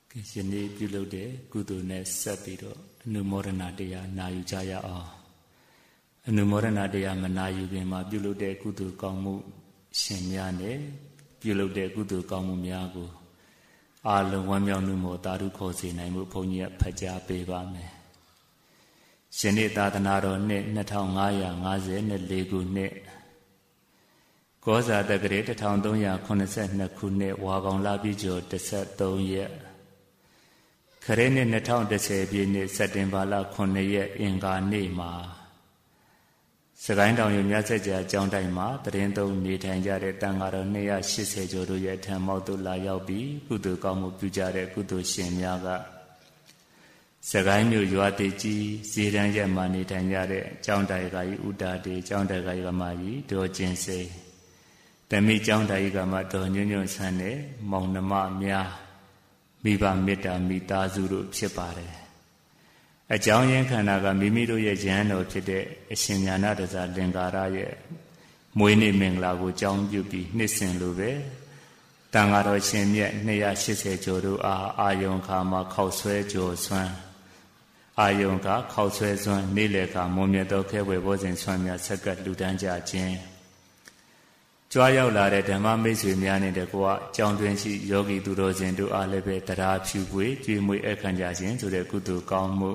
ယနေ့ပြုလုပ်တဲ့ကုသိုလ်နဲ့ဆက်ပြီးတော့အနုမောဒနာတရားနာယူကြရအောင်အနုမောဒနာတရားမနာယူခင်မှာပြုလုပ်တဲ့ကုသိုလ်ကောင်းမှုရှင်များနဲ့ပြုလုပ်တဲ့ကုသိုလ်ကောင်းမှုများကိုအာလုံးဝမ်းမြောက်မှုမောတာရုခေါ်စေနိုင်မှုဘုန်းကြီးကဖတ်ကြားပေးပါမယ်ယနေ့သာသနာတော်နှစ်2554ခုနှစ်ကောဇာတက္ကရာ1382ခုနှစ်ဝါကောင်လပြည့်ကျော်13ရက်ခရစ်နှစ်2010ပြည့်နှစ်စက်တင်ဘာလ9ရက်အင်္ဂါနေ့မှာစကိုင်းတောင်ရမြတ်ဆက်ကြာကျောင်းတိုင်းမှာတရင်သုံးနေထိုင်ကြတဲ့တန်ဃာတော်280ကျော်တို့ရဲ့ထံမောက်သို့လာရောက်ပြီးကုသိုလ်ကောင်းမှုပြုကြတဲ့ကုသိုလ်ရှင်များကစကိုင်းမြို့ရွာတိကြီးဇေတန်းရက်မှာနေထိုင်ကြတဲ့ကျောင်းတိုင်ကကြီးဥတာတေကျောင်းတိုင်ကကြီးကမကြီးဒေါ်ကျင်စိန်တမိကျောင်းတိုင်ကမတော်ညွန့်ညွန့်ဆန်းတဲ့မောင်နှမများမိဘမေတ္တာမိသားစုတို့ဖြစ်ပါတယ်အကြောင်းရင်းခန္ဓာကမိမိတို့ရဲ့ယဟန်တော်ဖြစ်တဲ့အရှင်ညာနာတဇာလင်္ကာရရဲ့မွေးနေ့မင်္ဂလာကိုကြောင်းပြုပြီးနှစ်စဉ်လိုပဲတန်ဃာတော်ရှင်မြတ်280ကျော်တို့အားအာယုံခါမှာခောက်ဆွဲကြော်ဆွမ်းအာယုံကခောက်ဆွဲစွမ်းနေ့လေကမွန်မြတ်သောခဲဝယ်ဘောဇဉ်ဆွမ်းများဆက်ကပ်လူတန်းကြခြင်းကြွားရောက်လာတဲ့ဓမ္မမိတ်ဆွေများနဲ့တကွကြောင်းတွင်ရှိယောဂီသူတော်စင်တို့အားလည်းပဲတရားဖြူပွေကြွေးမွေးအခမ်းကြခြင်းဆိုတဲ့ကုသိုလ်ကောင်းမှု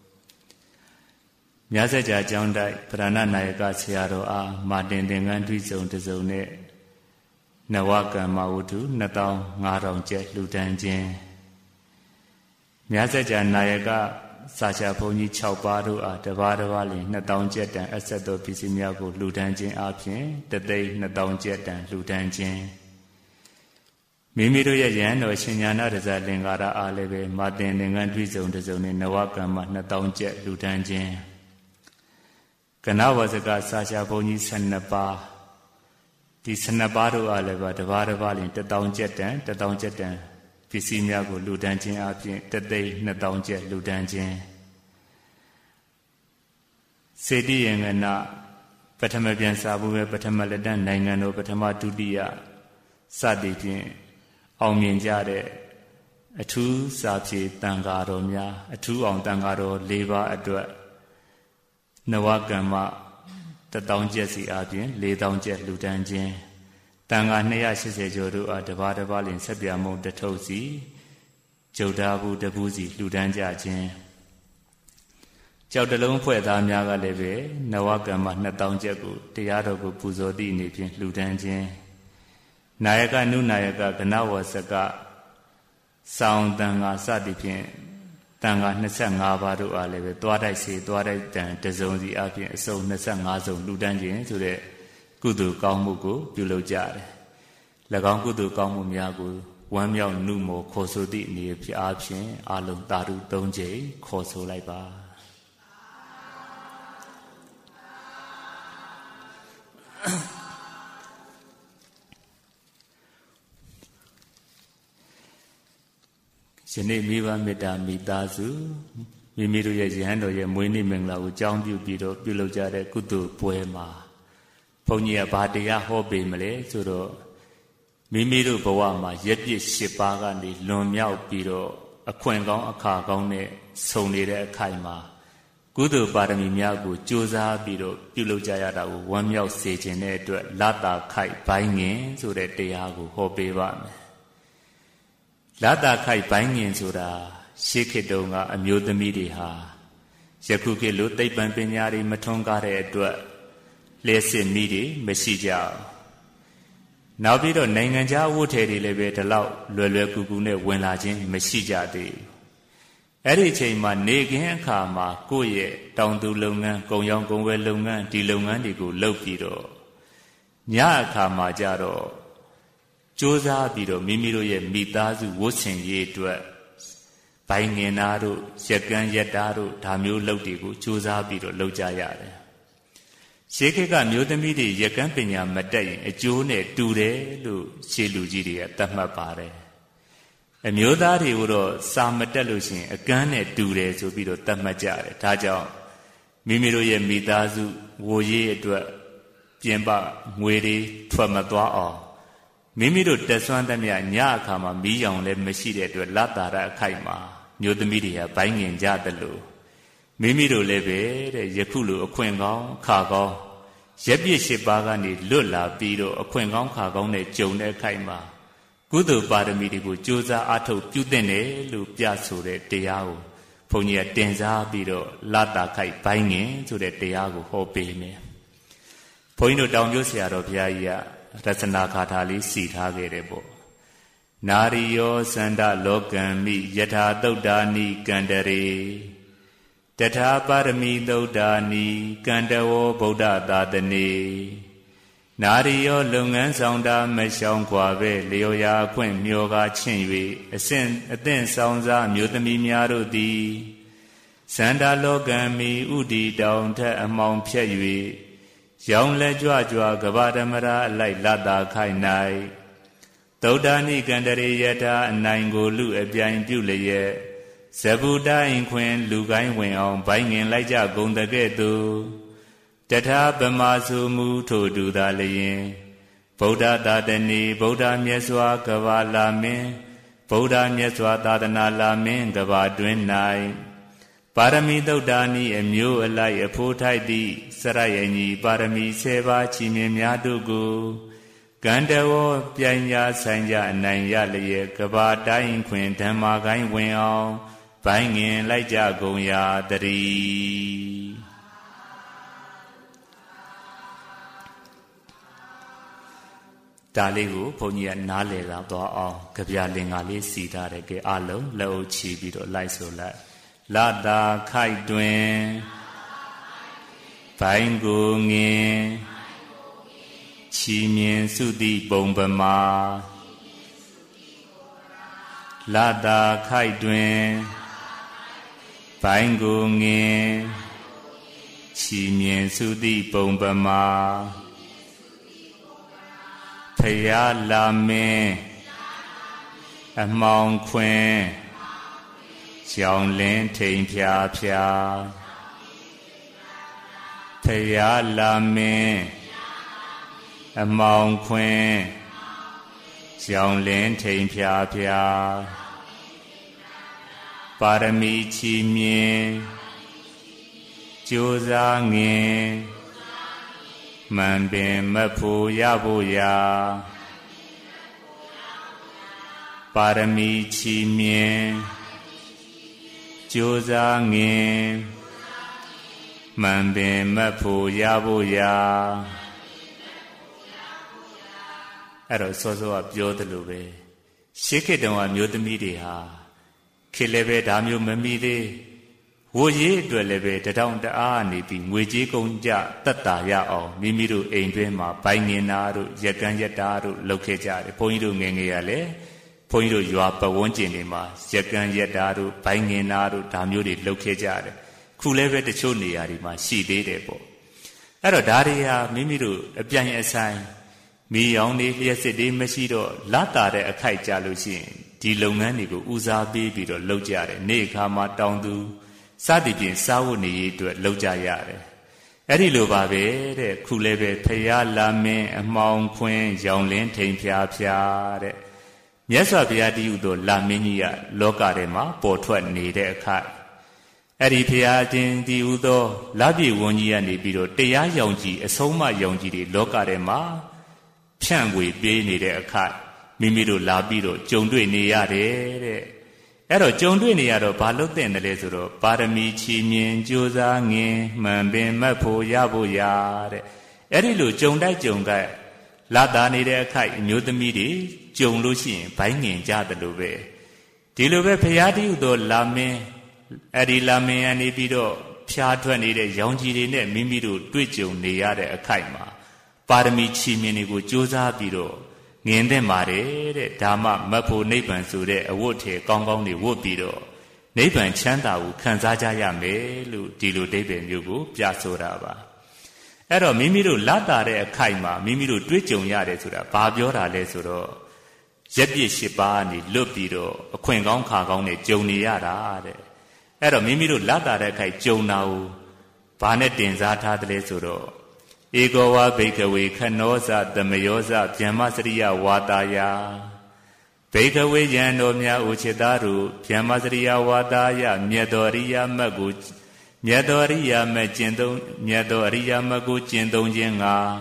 မြတ်စကြာကျောင်းတိုက်ဗရဏနာယကဆရာတော်အားမာတင်သင်္ကန်းတွိစုံတစုံနဲ့နဝကမ္မဝတ္ထု2500ကျပ်လှူဒန်းခြင်းမြတ်စကြာနာယကစာချဘုန်းကြီး6ပါးတို့အားတစ်ပါးတစ်ပါးလျှင်2000ကျပ်တန်အဆက်သောပစ္စည်းများကိုလှူဒန်းခြင်းအပြင်3,2000ကျပ်တန်လှူဒန်းခြင်းမိမိတို့ရဲ့ယဟန်တော်ရှင်ညာနာတဇာလင်္ကာရအားလည်းပဲမာတင်သင်္ကန်းတွိစုံတစုံနဲ့နဝကမ္မ2000ကျပ်လှူဒန်းခြင်းကနဝဇကစာချဘုန်းကြီး12ပါးဒီ12ပါးတို့အားလည်းပဲတစ်ပါးတစ်ပါးလျှင်1000ကျပ်တန်1000ကျပ်တန်ပစ္စည်းများကိုလှူဒန်းခြင်းအပြင်3,2000ကျပ်လှူဒန်းခြင်းစေတိယင်္ဂနာပထမပြန်စာဘူးပဲပထမလက်တန်းနိုင်ငံတော်ပထမဒုတိယစသည်ဖြင့်အောင်မြင်ကြတဲ့အထူးစာဖြေတန်ဃာတော်များအထူးအောင်တန်ဃာတော်၄ပါးအတွက်နဝကမ္မ1000ကျပ်စီအပြင်4,000ကျပ်လှူဒန်းခြင်းတန်ဃာ280ကျော်တို့အားတစ်ပါးတစ်ပါးလျှင်ဆက်ပြမုံတစ်ထုပ်စီကျုပ်သားဘူးတပူးစီလှူဒန်းကြခြင်းကြောက်တလုံးဖွဲ့သားများကလည်းပဲနဝကမ္မ2000ကျပ်ကိုတရားတော်ကိုပူဇော်သည့်အနေဖြင့်လှူဒန်းခြင်းနာယကနုနာယကကနဝဆကစောင်းတန်ဃာစသည်ဖြင့်တန်ဃာ25ပါးတို့အားလည်းပဲသွားတိုက်စီသွားတိုက်တန်တစုံစီအပြင်အစုံ25စုံလှူဒန်းခြင်းဆိုတဲ့ကုသိုလ်ကောင်းမှုကိုပြုလုပ်ကြတယ်။၎င်းကုသိုလ်ကောင်းမှုများကိုဝမ်းမြောက်နှုမောခေါ်ဆိုသည့်အနေဖြင့်အလုံးသာဓု3ကြိမ်ခေါ်ဆိုလိုက်ပါယနေ့မိဘမေတ္တာမိသားစုမိမိတို့ရဲ့ယဟန်တော်ရဲ့မွေးနေ့မင်္ဂလာကိုကြောင်းပြုပြီးတော့ပြုလုပ်ကြတဲ့ကုသိုလ်ပွဲမှာဘုန်းကြီးကဘာတရားဟောပေးမလဲဆိုတော့မိမိတို့ဘဝမှာရက်ပြည့်10ပါးကနေလွန်မြောက်ပြီးတော့အခွင့်ကောင်းအခါကောင်းနဲ့ဆုံနေတဲ့အခိုက်မှာကုသိုလ်ပါရမီများကိုကြိုးစားပြီးတော့ပြုလုပ်ကြရတာကိုဝမ်းမြောက်စေခြင်းတဲ့အတွက်လတာခိုက်ဘိုင်းငင်ဆိုတဲ့တရားကိုဟောပေးပါမယ်လတာခိုက်ဘိုင်းငင်ဆိုတာရှေးခေတ်တုန်းကအမျိုးသမီးတွေဟာယခုခေတ်လိုသိပ္ပံပညာတွေမထွန်းကားတဲ့အတွက်လျှက်စစ်မိတွေမရှိကြဘူးနောက်ပြီးတော့နိုင်ငံခြားဝတ်ထည်တွေလည်းပဲဒီလောက်လွယ်လွယ်ကူကူနဲ့ဝင်လာခြင်းမရှိကြသေးဘူးအဲ့ဒီအချိန်မှာနေခင်းအခါမှာကိုယ့်ရဲ့တောင်သူလုပ်ငန်းကုန်ရောင်းကုန်ဝယ်လုပ်ငန်းဒီလုပ်ငန်းတွေကိုလုပ်ပြီးတော့ညအခါမှာကြတော့စ조사ပြီးတော့မိမိတို့ရဲ့မိသားစုဝတ်ဆင်ရေးအတွက်ဘိုင်ငင်သားတို့ရက်ကန်းရက်သားတို့ဒါမျိုးလုပ်တွေကိုစ조사ပြီးတော့လုပ်ကြရတယ်ရှေးခေတ်ကမျိုးသမီးတွေရက်ကန်းပညာမတတ်ရင်အကျိုးနဲ့တူတယ်လို့ရှေးလူကြီးတွေကသတ်မှတ်ပါတယ်အမျိုးသားတွေကိုတော့စာမတက်လို့ရှိရင်အကန်းနဲ့တူတယ်ဆိုပြီးတော့သတ်မှတ်ကြတယ်ဒါကြောင့်မိမိတို့ရဲ့မိသားစုဝိုရေးအတွက်ပြင်ပငွေတွေထွက်မသွားအောင်မိမိတို့တက်ဆွမ်းသမျှညအခါမှာမီးရောင်လည်းမရှိတဲ့အတွက်လတ်တာရအခိုက်မှာမျိုးသမီးတွေကဘိုင်းငင်ကြတယ်လို့မိမိတို့လည်းပဲတဲ့ယခုလိုအခွင့်ကောင်းခါကောင်းရက်ပြည့်၈ပါးကနေလွတ်လာပြီးတော့အခွင့်ကောင်းခါကောင်းနဲ့ကြုံတဲ့အခိုက်မှာကုသိုလ်ပါရမီတွေကိုကြိုးစားအားထုတ်ပြုသင့်တယ်လို့ပြဆိုတဲ့တရားကိုဘုန်းကြီးကတင်စားပြီးတော့လတ်တာခိုက်ဘိုင်းငင်ဆိုတဲ့တရားကိုဟောပေးမယ်ဘုန်းကြီးတို့တောင်ကျိုးဆရာတော်ဘုရားကြီးကရတနာခါထာလေးစီထားခဲ့တယ်ပေါ့နာရိယောစန္ဒလောကံမိယထာသုဒ္ဓာနိကန္တရေတထာပါရမီသုဒ္ဓာနိကန္တဝောဗုဒ္ဓသာသနေနာရိယောလုပ်ငန်းဆောင်တာမရှောင်ခွာပဲလျော်ရာခွင့်မျောကားချင့်၍အသင့်ဆောင်စားမျိုးသမီးများတို့သည်စန္ဒလောကံမိဥတီတောင်ထက်အမှောင်ဖြတ်၍ရောင်လက်ကြွကြွကဗဓမ္မရာအလိုက်လတ်တာခိုင်၌သုဒ္ဓာနိကန္တရေယထာအနိုင်ကိုလူအပြိုင်ပြုလျက်ဇဗုတိုင်းခွင်လူကိုင်းဝင်အောင်ဘိုင်းငင်လိုက်ကြကုန်တဲ့ကဲ့သို့တထာပမာစုမူထို့တူသာလျင်ဗုဒ္ဓသာသနေဗုဒ္ဓမြတ်စွာကဘာလာမင်းဗုဒ္ဓမြတ်စွာသာသနာလာမင်းကဘာတွင်၌ပါရမီသုဒ္ဓာနိအမျိုးအလိုက်အဖိုးထိုက်သည့်စရယညီပါရမီ10ပါးချီးမြှင့်များတို့ကိုကန္တဝောပြိုင်ညာဆိုင်ကြအနိုင်ရလျက်ကဘာတိုင်းခွင်ဓမ္မာကိုင်းဝင်အောင်ဘိုင်းငင်လိုက်ကြကုန်ရာတည်းဒါလေးကိုဘုန်းကြီးကနားလည်လာသွားအောင်ကြပြလင်္ကာလေးစီထားတယ်ကဲအလုံးလက်အုပ်ချီပြီးတော့လိုက်ဆိုလိုက်လတ်တာခိုက်တွင်ဘိုင်းကိုငင်ချီမြင်စုသည့်ပုံပမာလတ်တာခိုက်တွင်ဘိုင်းကိုငင်ချီမြင်စုသည့်ပုံပမာဖယားလာမင်းအမှောင်ခွင်ကြောင်လင်းထိန်ဖြာဖြာဖယားလာမင်းအမှောင်ခွင်ကြောင်လင်းထိန်ဖြာဖြာပါရမီချီမြင်ကြိုးစားငင်မှန်ပင်မဖို့ရဖို့ရာပါရမီချီမြင်ကြိုးစားငင်မှန်ပင်မဖို့ရဖို့ရာအဲ့တော့စောစောကပြောသလိုပဲရှေးခေတ်တုန်းကမျိုးသမီးတွေဟာခေလည်းပဲဒါမျိုးမမီသေးဝိုရေးအတွက်လည်းပဲတထောင်တအားနေပြီးငွေကြေးကုန်ကြတက်တာရအောင်မိမိတို့အိမ်တွင်းမှာဘိုင်းငင်နာတို့ရက်ကန်းရက်တာတို့လုပ်ခဲ့ကြတယ်ဘုန်းကြီးတို့ငယ်ငယ်ရလဲဘုန်းကြီးတို့ရွာပဝန်းကျင်တွေမှာရက်ကန်းရက်တာတို့ဘိုင်းငင်နာတို့ဒါမျိုးတွေလုပ်ခဲ့ကြတယ်ခုလည်းပဲတချို့နေရာတွေမှာရှိသေးတယ်ပေါ့အဲ့တော့ဒါတွေဟာမိမိတို့အပြိုင်အဆိုင်မီးရောင်တွေလျှက်စစ်တွေမရှိတော့လတ်တာတဲ့အခိုက်ကြလို့ရှိရင်ဒီလုပ်ငန်းတွေကိုဦးစားပေးပြီးတော့လုပ်ကြတယ်နေ့အခါမှာတောင်းသူစသည်ဖြင့်စားဝတ်နေရေးအတွက်လုပ်ကြရတယ်အဲ့ဒီလိုပါပဲတဲ့ခုလည်းပဲဖယားလာမင်းအမှောင်ခွင်ရောင်လင်းထိန်ဖြာဖြာတဲ့မြတ်စွာဘုရားတည်းဟူသောလာမင်းကြီးကလောကထဲမှာပေါ်ထွက်နေတဲ့အခါအဲ့ဒီဘုရားရှင်တည်းဟူသောလပြည့်ဝန်းကြီးကနေပြီးတော့တရားရောင်ကြီးအဆုံးမရောင်ကြီးတွေလောကထဲမှာဖြန့်ဝေပေးနေတဲ့အခါမိမိတို့လာပြီးတော့ကြုံတွေ့နေရတယ်တဲ့အဲ့တော့ကြုံတွေ့နေရတော့ဘာလို့တဲ့တယ်လဲဆိုတော့ပါရမီချီမြင်ကြိုးစားငင်မှန်ပင်မတ်ဖို့ရဖို့ရတဲ့အဲ့ဒီလိုကြုံတိုက်ကြုံကလာတာနေတဲ့အခိုက်အမျိုးသမီးတွေကြုံလို့ရှိရင်ဘိုင်းငင်ကြတယ်လို့ပဲဒီလိုပဲဘုရားတည်းဟူသောလာမင်းအဲ့ဒီလာမင်းကနေပြီးတော့ဖြားထွက်နေတဲ့ရောင်ကြီးတွေနဲ့မိမိတို့တွေ့ကြုံနေရတဲ့အခိုက်မှာပါရမီချီမြင်တွေကိုကြိုးစားပြီးတော့ငင်တဲ့ပါတယ်တဲ့ဒါမှမတ်ဖို့နိဗ္ဗာန်ဆိုတဲ့အဝတ်ထေကောင်းကောင်းတွေဝတ်ပြီးတော့နိဗ္ဗာန်ချမ်းသာကိုခံစားကြရမယ်လို့ဒီလိုအဓိပ္ပာယ်မျိုးကိုပြဆိုတာပါအဲ့တော့မိမိတို့လတ်တာတဲ့အခိုက်မှာမိမိတို့တွေ့ကြုံရတယ်ဆိုတာဘာပြောတာလဲဆိုတော့ရက်ပြည့်၈ပါးကနေလွတ်ပြီးတော့အခွင့်ကောင်းခါကောင်းနဲ့ကြုံနေရတာတဲ့အဲ့တော့မိမိတို့လတ်တာတဲ့အခိုက်ကြုံတာကိုဘာနဲ့တင်စားထားတယ်လဲဆိုတော့ဣ Ego wa bhikkhave khanosa tamayosa Vyammasariya vataya Bhikkhave yandomya uchitaru Vyammasariya vataya Myadoriya maggu Myadoriya maggu jindong jinga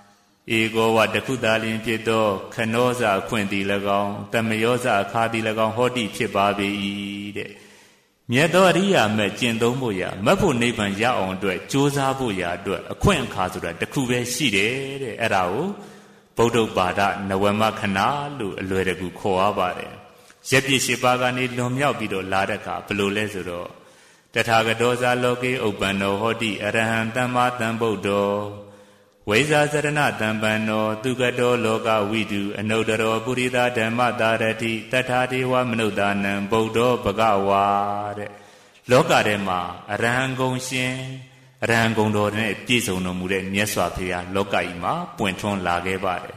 Ego wa dakudalin pito Khanosa kwinti lagong Tamayosa khadi lagong hoti phipabi de Myadoriya me jindong boya Mabbu nibbaan ya aung atwet josaဖို့ရာအတွက်အခွင့်အခါဆိုတာတစ်ခုပဲရှိတယ်တဲ့အဲ့ဒါကိုဗုဒ္ဓဘာသာနဝမခဏလို့အလွယ်တကူခေါ်ရပါတယ်ရက်ပြည့်၈ပါးကနေလွန်မြောက်ပြီးတော့လာတဲ့အခါဘယ်လိုလဲဆိုတော့တထာဂတောဇာလောကေဥပ္ပန္နောဟောတိအရဟံသမ္မာသမ္ဗုဒ္ဓောဝိဇာစရဏတံပန္နောသူကတောလောကဝိတုအနုတ္တရောပုရိသဓမ္မတာရတိတထာဒေဝမနုဿာနံဗုဒ္ဓောဘဂဝါတဲ့လောကထဲမှာအရဟံဂုံရှင်အရဟံဂုံတော်နဲ့ပြည့်စုံတော်မူတဲ့မြတ်စွာဘုရားလောကကြီးမှာပွင့်ထွန်းလာခဲ့ပါတယ်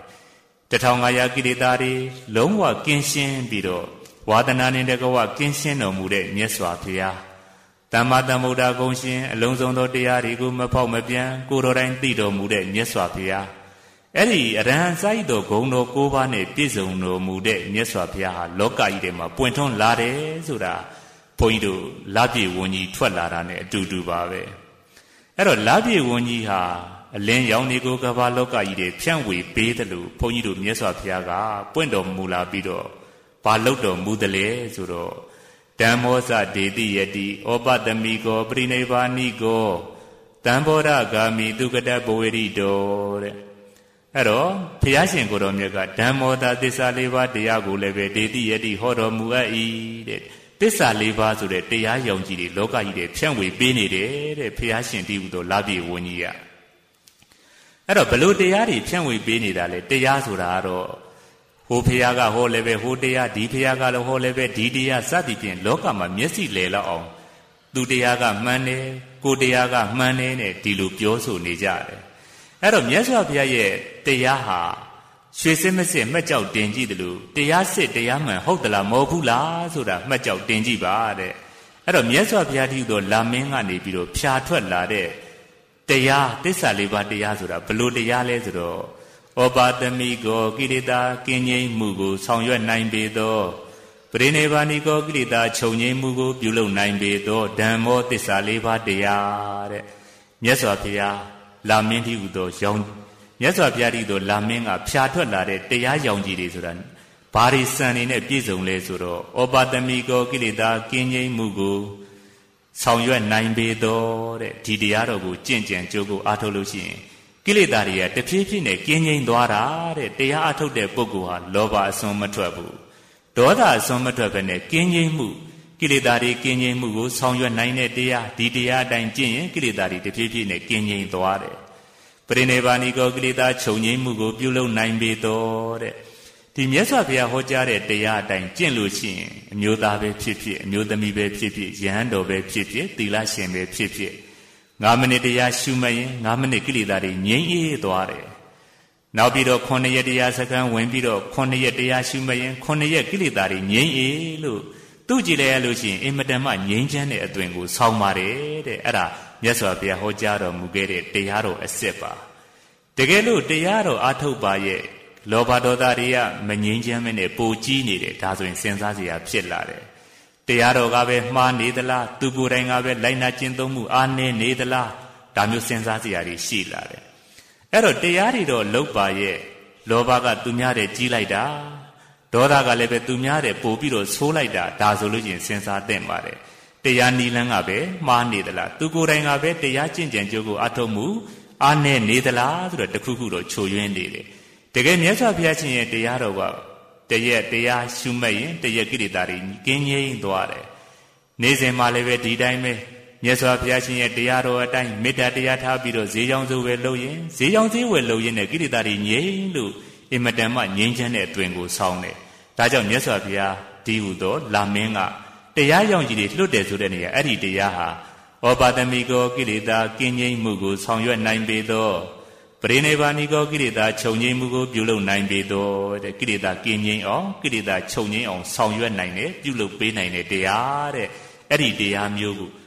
1500ကိလေသာတွေလုံးဝကင်းရှင်းပြီးတော့ဝါဒနာနဲ့တကဝကင်းရှင်းတော်မူတဲ့မြတ်စွာဘုရားသမ္မာသမ္ဗုဒ္ဓဂုံရှင်အလုံးစုံသောတရားတွေကိုမဖောက်မပြန်ကိုယ်တော်တိုင်သိတော်မူတဲ့မြတ်စွာဘုရားအဲ့ဒီအရဟံစာရည်တော်ဂုံတော်9ပါးနဲ့ပြည့်စုံတော်မူတဲ့မြတ်စွာဘုရားဟာလောကကြီးထဲမှာပွင့်ထွန်းလာတယ်ဆိုတာဘုန်းကြီးတို့လပြည့်ဝန်းကြီးထွက်လာတာနဲ့အတူတူပါပဲအဲ့တော့လပြည့်ဝန်းကြီးဟာအလင်းရောင်တွေကိုကမ္ဘာလောကကြီးတွေဖြန့်ဝေပေးတယ်လို့ဘုန်းကြီးတို့မြတ်စွာဘုရားကပွင့်တော်မူလာပြီးတော့ဘာလုပ်တော်မူတယ်လဲဆိုတော့ဓမ္မောစဒေတိယတိဩပတမိကောပရိနိဗ္ဗာနိကောတံဘောဓဂာမိဒုက္ကတဘဝေရိတောတဲ့အဲ့တော့ဘုရားရှင်ကိုယ်တော်မြတ်ကဓမ္မောတာသစ္စာ၄ပါးတရားကိုလည်းပဲဒေတိယတိဟောတော်မူအပ်၏တဲ့သစ္စာ၄ပါးဆိုတဲ့တရားယုံကြည်တွေလောကကြီးတွေဖြန့်ဝေပေးနေတယ်တဲ့ဘုရားရှင်တည်ဟူသောလပြည့်ဝန်းကြီးကအဲ့တော့ဘလို့တရားတွေဖြန့်ဝေပေးနေတာလဲတရားဆိုတာကတော့ဟိုဘုရားကဟောလည်းပဲဟိုတရားဒီဘုရားကလည်းဟောလည်းပဲဒီတရားစသည်ဖြင့်လောကမှာမျက်စိလည်လောက်အောင်သူတရားကမှန်တယ်ကိုတရားကမှန်တယ်နဲ့ဒီလိုပြောဆိုနေကြတယ်အဲ့တော့မြတ်စွာဘုရားရဲ့တရားဟာရွှေစစ်မစစ်မှတ်ကြောက်တင်ကြည့်တယ်လို့တရားစစ်တရားမှန်ဟုတ်သလားမဟုတ်ဘူးလားဆိုတာမှတ်ကြောက်တင်ကြည့်ပါတဲ့အဲ့တော့မြတ်စွာဘုရားတည်းသောလာမင်းကနေပြီးတော့ဖြာထွက်လာတဲ့တရားသစ္စာ၄ပါးတရားဆိုတာဘလို့တရားလဲဆိုတော့ဩပါတမိကောကိလေသာကင်းငြိမ်းမှုကိုဆောင်ရွက်နိုင်ပေသောပရိနိဗ္ဗာနိကောကိလေသာချုပ်ငြိမ်းမှုကိုပြုလုပ်နိုင်ပေသောဓမ္မောသစ္စာ၄ပါးတရားတဲ့မြတ်စွာဘုရားလာမင်းတည်းဟူသောရောင်မြတ်စွာဘုရားတည်းသောလာမင်းကဖြာထွက်လာတဲ့တရားရောင်ကြီးတွေဆိုတာဘာတွေစံနေနဲ့ပြည့်စုံလဲဆိုတော့ဩပါတမိကောကိလေသာကင်းငြိမ်းမှုကိုဆောင်ရွက်နိုင်ပေသောတဲ့ဒီတရားတော်ကိုကျင့်ကြံကြိုးကိုအားထုတ်လို့ရှိရင်ကိလေသာတွေကတဖြည်းဖြည်းနဲ့ကင်းငြိမ်းသွားတာတဲ့တရားအထုတ်တဲ့ပုဂ္ဂိုလ်ဟာလောဘအစွန်းမထွက်ဘူးဒေါသအစွန်းမထွက်ဘဲနဲ့ကင်းငြိမ်းမှုကိလေသာတွေကင်းငြိမ်းမှုကိုဆောင်ရွက်နိုင်တဲ့တရားဒီတရားအတိုင်းကျင့်ရင်ကိလေသာတွေတဖြည်းဖြည်းနဲ့ကင်းငြိမ်းသွားတယ်ပရိနိဗ္ဗာနိကောကိလေသာချုပ်ငြိမ်းမှုကိုပြုလုပ်နိုင်ပေသောတဲ့ဒီမြတ်စွာဘုရားဟောကြားတဲ့တရားအတိုင်းကျင့်လို့ရှိရင်အမျိုးသားပဲဖြစ်ဖြစ်အမျိုးသမီးပဲဖြစ်ဖြစ်ယဟန်တော်ပဲဖြစ်ဖြစ်သီလရှင်ပဲဖြစ်ဖြစ်9မိနစ်တရားရှုမှတ်ရင်9မိနစ်ကိလေသာတွေငြိမ်းအေးသွားတယ်နောက်ပြီးတော့9ရက်တရားစခန်းဝင်ပြီးတော့9ရက်တရားရှုမှတ်ရင်9ရက်ကိလေသာတွေငြိမ်းအေးလို့သူ့ကြည့်လိုက်ရလို့ရှိရင်အင်မတန်မှငြိမ်းချမ်းတဲ့အသွင်ကိုဆောင်းပါတယ်တဲ့အဲ့ဒါမြတ်စွာဘုရားဟောကြားတော်မူခဲ့တဲ့တရားတော်အစစ်ပါတကယ်လို့တရားတော်အားထုတ်ပါရဲ့လောဘဒေါသတွေကမငြိမ်းချမ်းမနဲ့ပိုကြီးနေတယ်ဒါဆိုရင်စဉ်းစားစရာဖြစ်လာတယ်တရားတော်ကပဲမှားနေသလားသူကိုယ်တိုင်ကပဲလိုက်နာကျင့်သုံးမှုအားနည်းနေသလားဒါမျိုးစဉ်းစားစရာတွေရှိလာတယ်အဲ့တော့တရားတွေတော့လုတ်ပါရဲ့လောဘကသူများတဲ့ကြီးလိုက်တာဒေါသကလည်းပဲသူများတဲ့ပို့ပြီးတော့ဆိုးလိုက်တာဒါဆိုလို့ချင်းစဉ်းစားသင့်ပါတယ်တရားနီလန်းကပဲမှားနေသလားသူကိုယ်တိုင်ကပဲတရားကျင့်ကြံကြိုးကိုအထောက်မှုအားနည်းနေသလားဆိုတော့တခုခုတော့ချိုယွင်းနေတယ်တကယ်မြတ်စွာဘုရားရှင်ရဲ့တရားတော်ကတရက်တရားရှုမှတ်ရင်တရက်ကိလေသာတွေကင်းငြိမ်းသွားတယ်နေ့စဉ်မှလည်းပဲဒီတိုင်းပဲမြတ်စွာဘုရားရှင်ရဲ့တရားတော်အတိုင်းမေတ္တာတရားထားပြီးတော့ဈေးကြောင်းစုဝယ်လုပ်ရင်ဈေးကြောင်းဈေးဝယ်လုပ်ရင်နဲ့ကိလေသာတွေငြိမ်းလို့အင်မတန်မှငြိမ်းချမ်းတဲ့အသွင်ကိုဆောင်းတယ်ဒါကြောင့်မြတ်စွာဘုရားဒီဟုသောလာမင်းကတရားရောင်ကြီးတွေလွတ်တယ်ဆိုတဲ့နေရာအဲ့ဒီတရားဟာဩပါတမိကောကိလေသာကင်းငြိမ်းမှုကိုဆောင်ရွက်နိုင်ပေသောပရိနိဗ္ဗာနိကောကိလေသာချုပ်ငြိမ်းမှုကိုပြုလုပ်နိုင်ပေသောတဲ့ကိလေသာကင်းငြိမ်းအောင်ကိလေသာချုပ်ငြိမ်းအောင်ဆောင်ရွက်နိုင်တယ်ပြုလုပ်ပေးနိုင်တဲ့တရားတဲ့အဲ့ဒီတရားမျိုးကို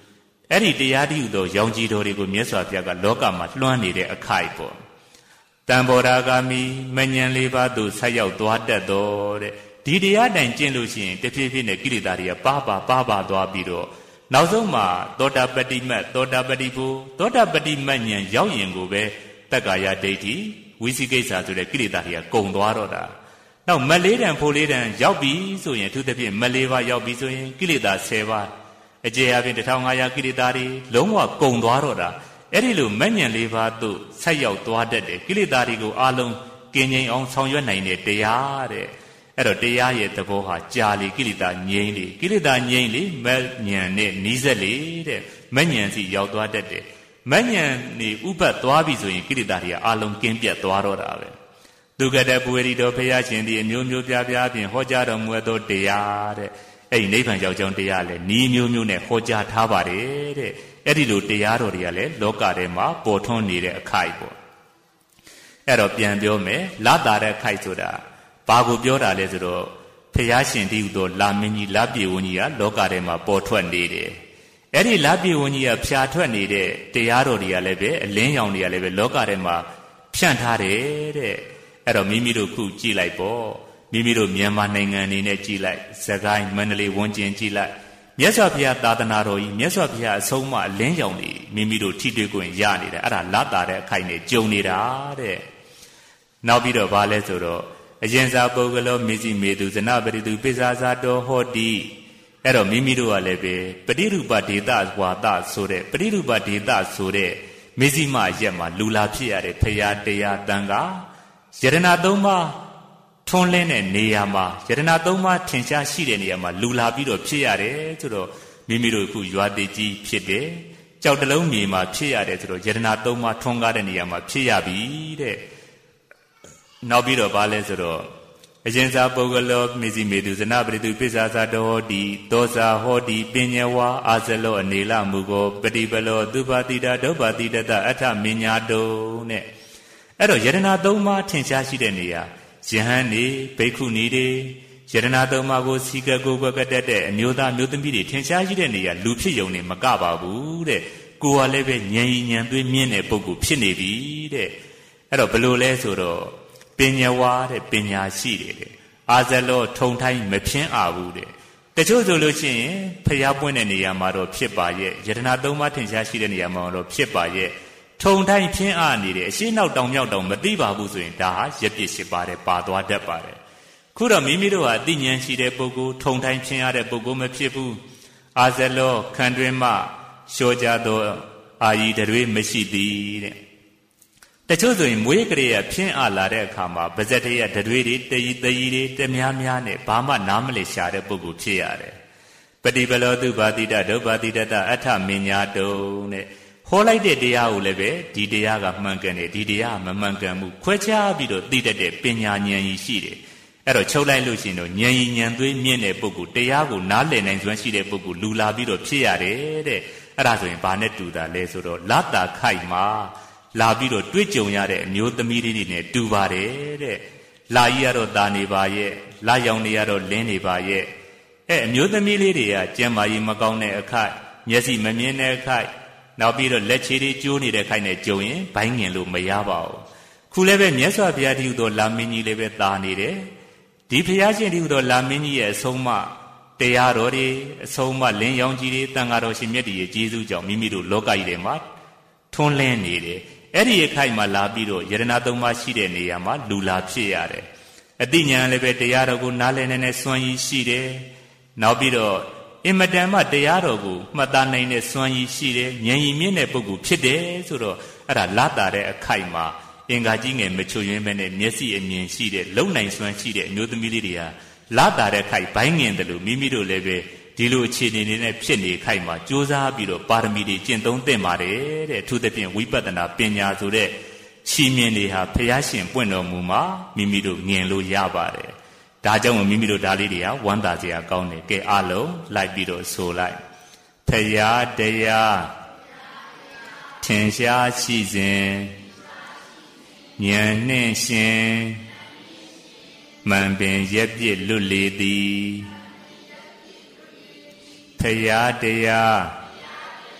အဲ့ဒီတရားတည်းဟူသောရောင်ကြီးတော်တွေကိုမြတ်စွာဘုရားကလောကမှာလွှမ်းနေတဲ့အခိုက်ပေါ့တံဘောဓာဂါမိမဉ္ဇဉ်၄ပါးသို့ဆက်ရောက်သွားတတ်တော်တဲ့ဒီတရားတိုင်ကျင့်လို့ရှိရင်တဖြည်းဖြည်းနဲ့ကိလေသာတွေကပါသွားပြီးတော့နောက်ဆုံးမှာသောတာပတ္တိမတ်သောတာပတ္တိဘုသောတာပတ္တိမတ်ဉာဏ်ရောက်ရင်ကိုပဲတက္ကာယဒိဋ္ဌိဝိသိကိစ္စဆိုတဲ့ကိလေသာတွေကကုန်သွားတော့တာနောက်မလေးတန်ဖိုလေးတန်ရောက်ပြီဆိုရင်အထူးသဖြင့်မလေးပါးရောက်ပြီဆိုရင်ကိလေသာ10ပါးအကျေအပြင်1500ကိလေသာတွေလုံးဝကုန်သွားတော့တာအဲ့ဒီလိုမဉ္ဇဉ်၄ပါးသို့ဆက်ရောက်သွားတတ်တယ်ကိလေသာတွေကိုအလုံးကင်းငြိမ်အောင်ဆောင်ရွက်နိုင်တဲ့တရားတဲ့အဲ့တော့တရားရဲ့သဘောဟာကြာလေကိလေသာငြိမ်းလေကိလေသာငြိမ်းလေမဉ္ဇဉ်နဲ့နီးစက်လေတဲ့မဉ္ဇဉ်စီရောက်သွားတတ်တယ်မဉ္ဇဉ်နေဥပတ်သွားပြီဆိုရင်ကိလေသာတွေကအလုံးကင်းပြတ်သွားတော့တာပဲဒုက္ခတပွေရီတော်ဘုရားရှင်ဒီအမျိုးမျိုးပြားပြားဖြင့်ဟောကြားတော်မူသောတရားတဲ့အဲ့ဒီနိဗ္ဗာန်ရောက်ကြောင်းတရားလည်းဤမျိုးမျိုးနဲ့ဟောကြားထားပါတယ်တဲ့အဲ့ဒီလိုတရားတော်တွေကလည်းလောကထဲမှာပေါ်ထွန်းနေတဲ့အခိုက်ပေါ့အဲ့တော့ပြန်ပြောမယ်လာတာတဲ့အခိုက်ဆိုတာဘာကိုပြောတာလဲဆိုတော့ဘုရားရှင်တည်းဟူသောလာမင်းကြီးလာပြေဝန်းကြီးကလောကထဲမှာပေါ်ထွက်နေတယ်အဲ့ဒီလာပြေဝန်းကြီးကဖြာထွက်နေတဲ့တရားတော်တွေကလည်းပဲအလင်းရောင်တွေကလည်းပဲလောကထဲမှာဖြန့်ထားတယ်တဲ့အဲ့တော့မိမိတို့ခုကြည့်လိုက်ပေါ့မိမိတို့မြန်မာနိုင်ငံအနေနဲ့ကြည်လိုက်စကိုင်းမန္တလေးဝန်းကျင်ကြည်လိုက်မြတ်စွာဘုရားသာသနာတော်ကြီးမြတ်စွာဘုရားအဆုံးအမအလင်းရောင်တွေမိမိတို့ထိတွေ့ခွင့်ရနေတယ်အဲ့ဒါလာတာတဲ့အခိုက်နဲ့ကြုံနေတာတဲ့နောက်ပြီးတော့ဗာလဲဆိုတော့အရင်စာပုဂ္ဂလောမေဇိမေတုဇနပရိတုပိစာစာတော်ဟောတိအဲ့တော့မိမိတို့ကလည်းပဲပရိရူပဒေသဝါဒဆိုတဲ့ပရိရူပဒေသဆိုတဲ့မေဇိမရက်မှာလူလာဖြစ်ရတဲ့ဘုရားတရားတန်ခါယရဏသုံးပါးထွန်းလင်းတဲ့နေရာမှာယရဏသုံးပါးထင်ရှားရှိတဲ့နေရာမှာလူလာပြီးတော့ဖြစ်ရတယ်ဆိုတော့မိမိတို့အခုရွာတိကြီးဖြစ်တယ်ကြောက်တလုံးမြေမှာဖြစ်ရတယ်ဆိုတော့ယရဏသုံးပါးထွန်းကားတဲ့နေရာမှာဖြစ်ရပြီတဲ့နောက်ပြီးတော့ဗာလဲဆိုတော့အရင်စာပုဂ္ဂလောမေဇိမေတုဇနပရိတုပိစာစာတော်ဟောတိသောစာဟောတိပညဝါအာဇလောအနေလမူကိုပฏิပလောသူပါတိတာဒုပ္ပတိတတအထမညာတုံနဲ့အဲ့တော့ယရဏသုံးပါးထင်ရှားရှိတဲ့နေရာယဟန်နေဘိက္ခုနီတွေယရဏသုံးပါးကိုစီကကိုကွက်ကတက်တဲ့အမျိုးသားမျိုးသမီးတွေထင်ရှားရှိတဲ့နေရာလူဖြစ်ယုံနေမကပါဘူးတဲ့ကိုယ်ကလည်းပဲဉာဏ်ဉာဏ်သွေးမြင့်တဲ့ပုဂ္ဂိုလ်ဖြစ်နေပြီတဲ့အဲ့တော့ဘယ်လိုလဲဆိုတော့ပညာဝါတဲ့ပညာရှိတယ်တဲ့အာဇလောထုံထိုင်းမဖြင်းအားဘူးတဲ့တချို့ဆိုလို့ရှိရင်ဖျားပွင့်တဲ့နေရာမှာတော့ဖြစ်ပါရဲ့ယတနာသုံးပါးထင်ရှားရှိတဲ့နေရာမှာတော့ဖြစ်ပါရဲ့ထုံထိုင်းဖြင်းအားနေတယ်အရှိနောက်တောင်မြောက်တောင်မသိပါဘူးဆိုရင်ဒါဟာရက်ပြစ်ရှိပါတယ်ပါသွားတတ်ပါတယ်ခုတော့မိမိတို့ဟာအသိဉာဏ်ရှိတဲ့ပုဂ္ဂိုလ်ထုံထိုင်းဖြင်းအားတဲ့ပုဂ္ဂိုလ်မဖြစ်ဘူးအာဇလောခံတွင်မှလျှောကြသောအာယီတွေမရှိသည်တဲ့တချို့ဆိုရင်မွေးကလေးရဖြင်းအားလာတဲ့အခါမှာပါဇက်တရတွေတွေတည်တည်တွေတများများနဲ့ဘာမှနားမလည်ရှာတဲ့ပုဂ္ဂိုလ်ဖြစ်ရတယ်ပฏิပလောသူပါတိတဒုပ္ပတိတတအထမညာတုံတဲ့ဟောလိုက်တဲ့တရားကိုလည်းပဲဒီတရားကမှန်ကန်တယ်ဒီတရားမမှန်ကန်ဘူးခွဲခြားပြီးတော့သိတတ်တဲ့ပညာဉာဏ်ကြီးရှိတယ်အဲ့တော့ချုပ်လိုက်လို့ရှိရင်တော့ဉာဏ်ကြီးဉာဏ်သွေးမြင့်တဲ့ပုဂ္ဂိုလ်တရားကိုနားလည်နိုင်စွမ်းရှိတဲ့ပုဂ္ဂိုလ်လူလာပြီးတော့ဖြစ်ရတယ်တဲ့အဲ့ဒါဆိုရင်ဘာနဲ့တူတာလဲဆိုတော့လတ္တာခိုက်မှာလာပြီးတော့တွေ့ကြုံရတဲ့အမျိုးသမီးလေးတွေနဲ့တူပါတယ်တဲ့လာကြီးကတော့တာနေပါရဲ့လာရောင်တွေကတော့လင်းနေပါရဲ့အမျိုးသမီးလေးတွေကကျမ်းမာရေးမကောင်းတဲ့အခိုက်မျက်စိမမြင်တဲ့အခိုက်နောက်ပြီးတော့လက်ချေတွေကျိုးနေတဲ့ခိုက်နဲ့ကြုံရင်ဘိုင်းငင်လို့မရပါဘူးခုလည်းပဲမြတ်စွာဘုရားတည်းဟူသောလာမင်းကြီးလည်းပဲတာနေတယ်ဒီဘုရားရှင်တည်းဟူသောလာမင်းကြီးရဲ့အဆုံးအမတရားတော်တွေအဆုံးအမလင်းရောင်ကြီးတွေတန်ဃာတော်ရှင်မြတ်တွေရဲ့ကျေးဇူးကြောင့်မိမိတို့လောကကြီးထဲမှာထွန်းလင်းနေတယ်အဲ့ဒီအခိုက်မှာလာပြီးတော့ယရဏသုံးပါးရှိတဲ့နေရာမှာလူလာဖြစ်ရတယ်အတိညာလည်းပဲတရားတော်ကိုနားလည်နေတဲ့စွမ်းရည်ရှိတယ်နောက်ပြီးတော့အင်မတန်မှတရားတော်ကိုမှတ်သားနိုင်တဲ့စွမ်းရည်ရှိတယ်ဉာဏ်ရည်မြင့်တဲ့ပုဂ္ဂိုလ်ဖြစ်တယ်ဆိုတော့အဲ့ဒါလာတာတဲ့အခိုက်မှာအင်္ဂါကြီးငယ်မချွတ်ယွင်းပဲနဲ့မျက်စိအမြင်ရှိတဲ့လုံနိုင်စွမ်းရှိတဲ့အမျိုးသမီးလေးတွေကလာတာတဲ့အခိုက်ဘိုင်းငင်တယ်လို့မိမိတို့လည်းပဲဒီလိုအခြေအနေတွေနဲ့ဖြစ်နေခိုက်မှာကြိုးစားပြီးတော့ပါရမီတွေကျင့်သုံးသင့်ပါတယ်တဲ့အထူးသဖြင့်ဝိပဿနာပညာဆိုတဲ့ချီးမြှင့်တွေဟာဘုရားရှင်ပွင့်တော်မူမှာမိမိတို့ငင်လို့ရပါတယ်ဒါကြောင့်မိမိတို့ဒါလေးတွေကဝမ်းသာစရာကောင်းတယ်ကဲအားလုံးလိုက်ပြီးတော့ဆိုလိုက်ဘုရားတရားထင်ရှားရှိစဉ်ဉာဏ်နှင့်ရှင်မှန်ပင်ရက်ပြည့်လွတ်လေသည်ဖရာတရားထ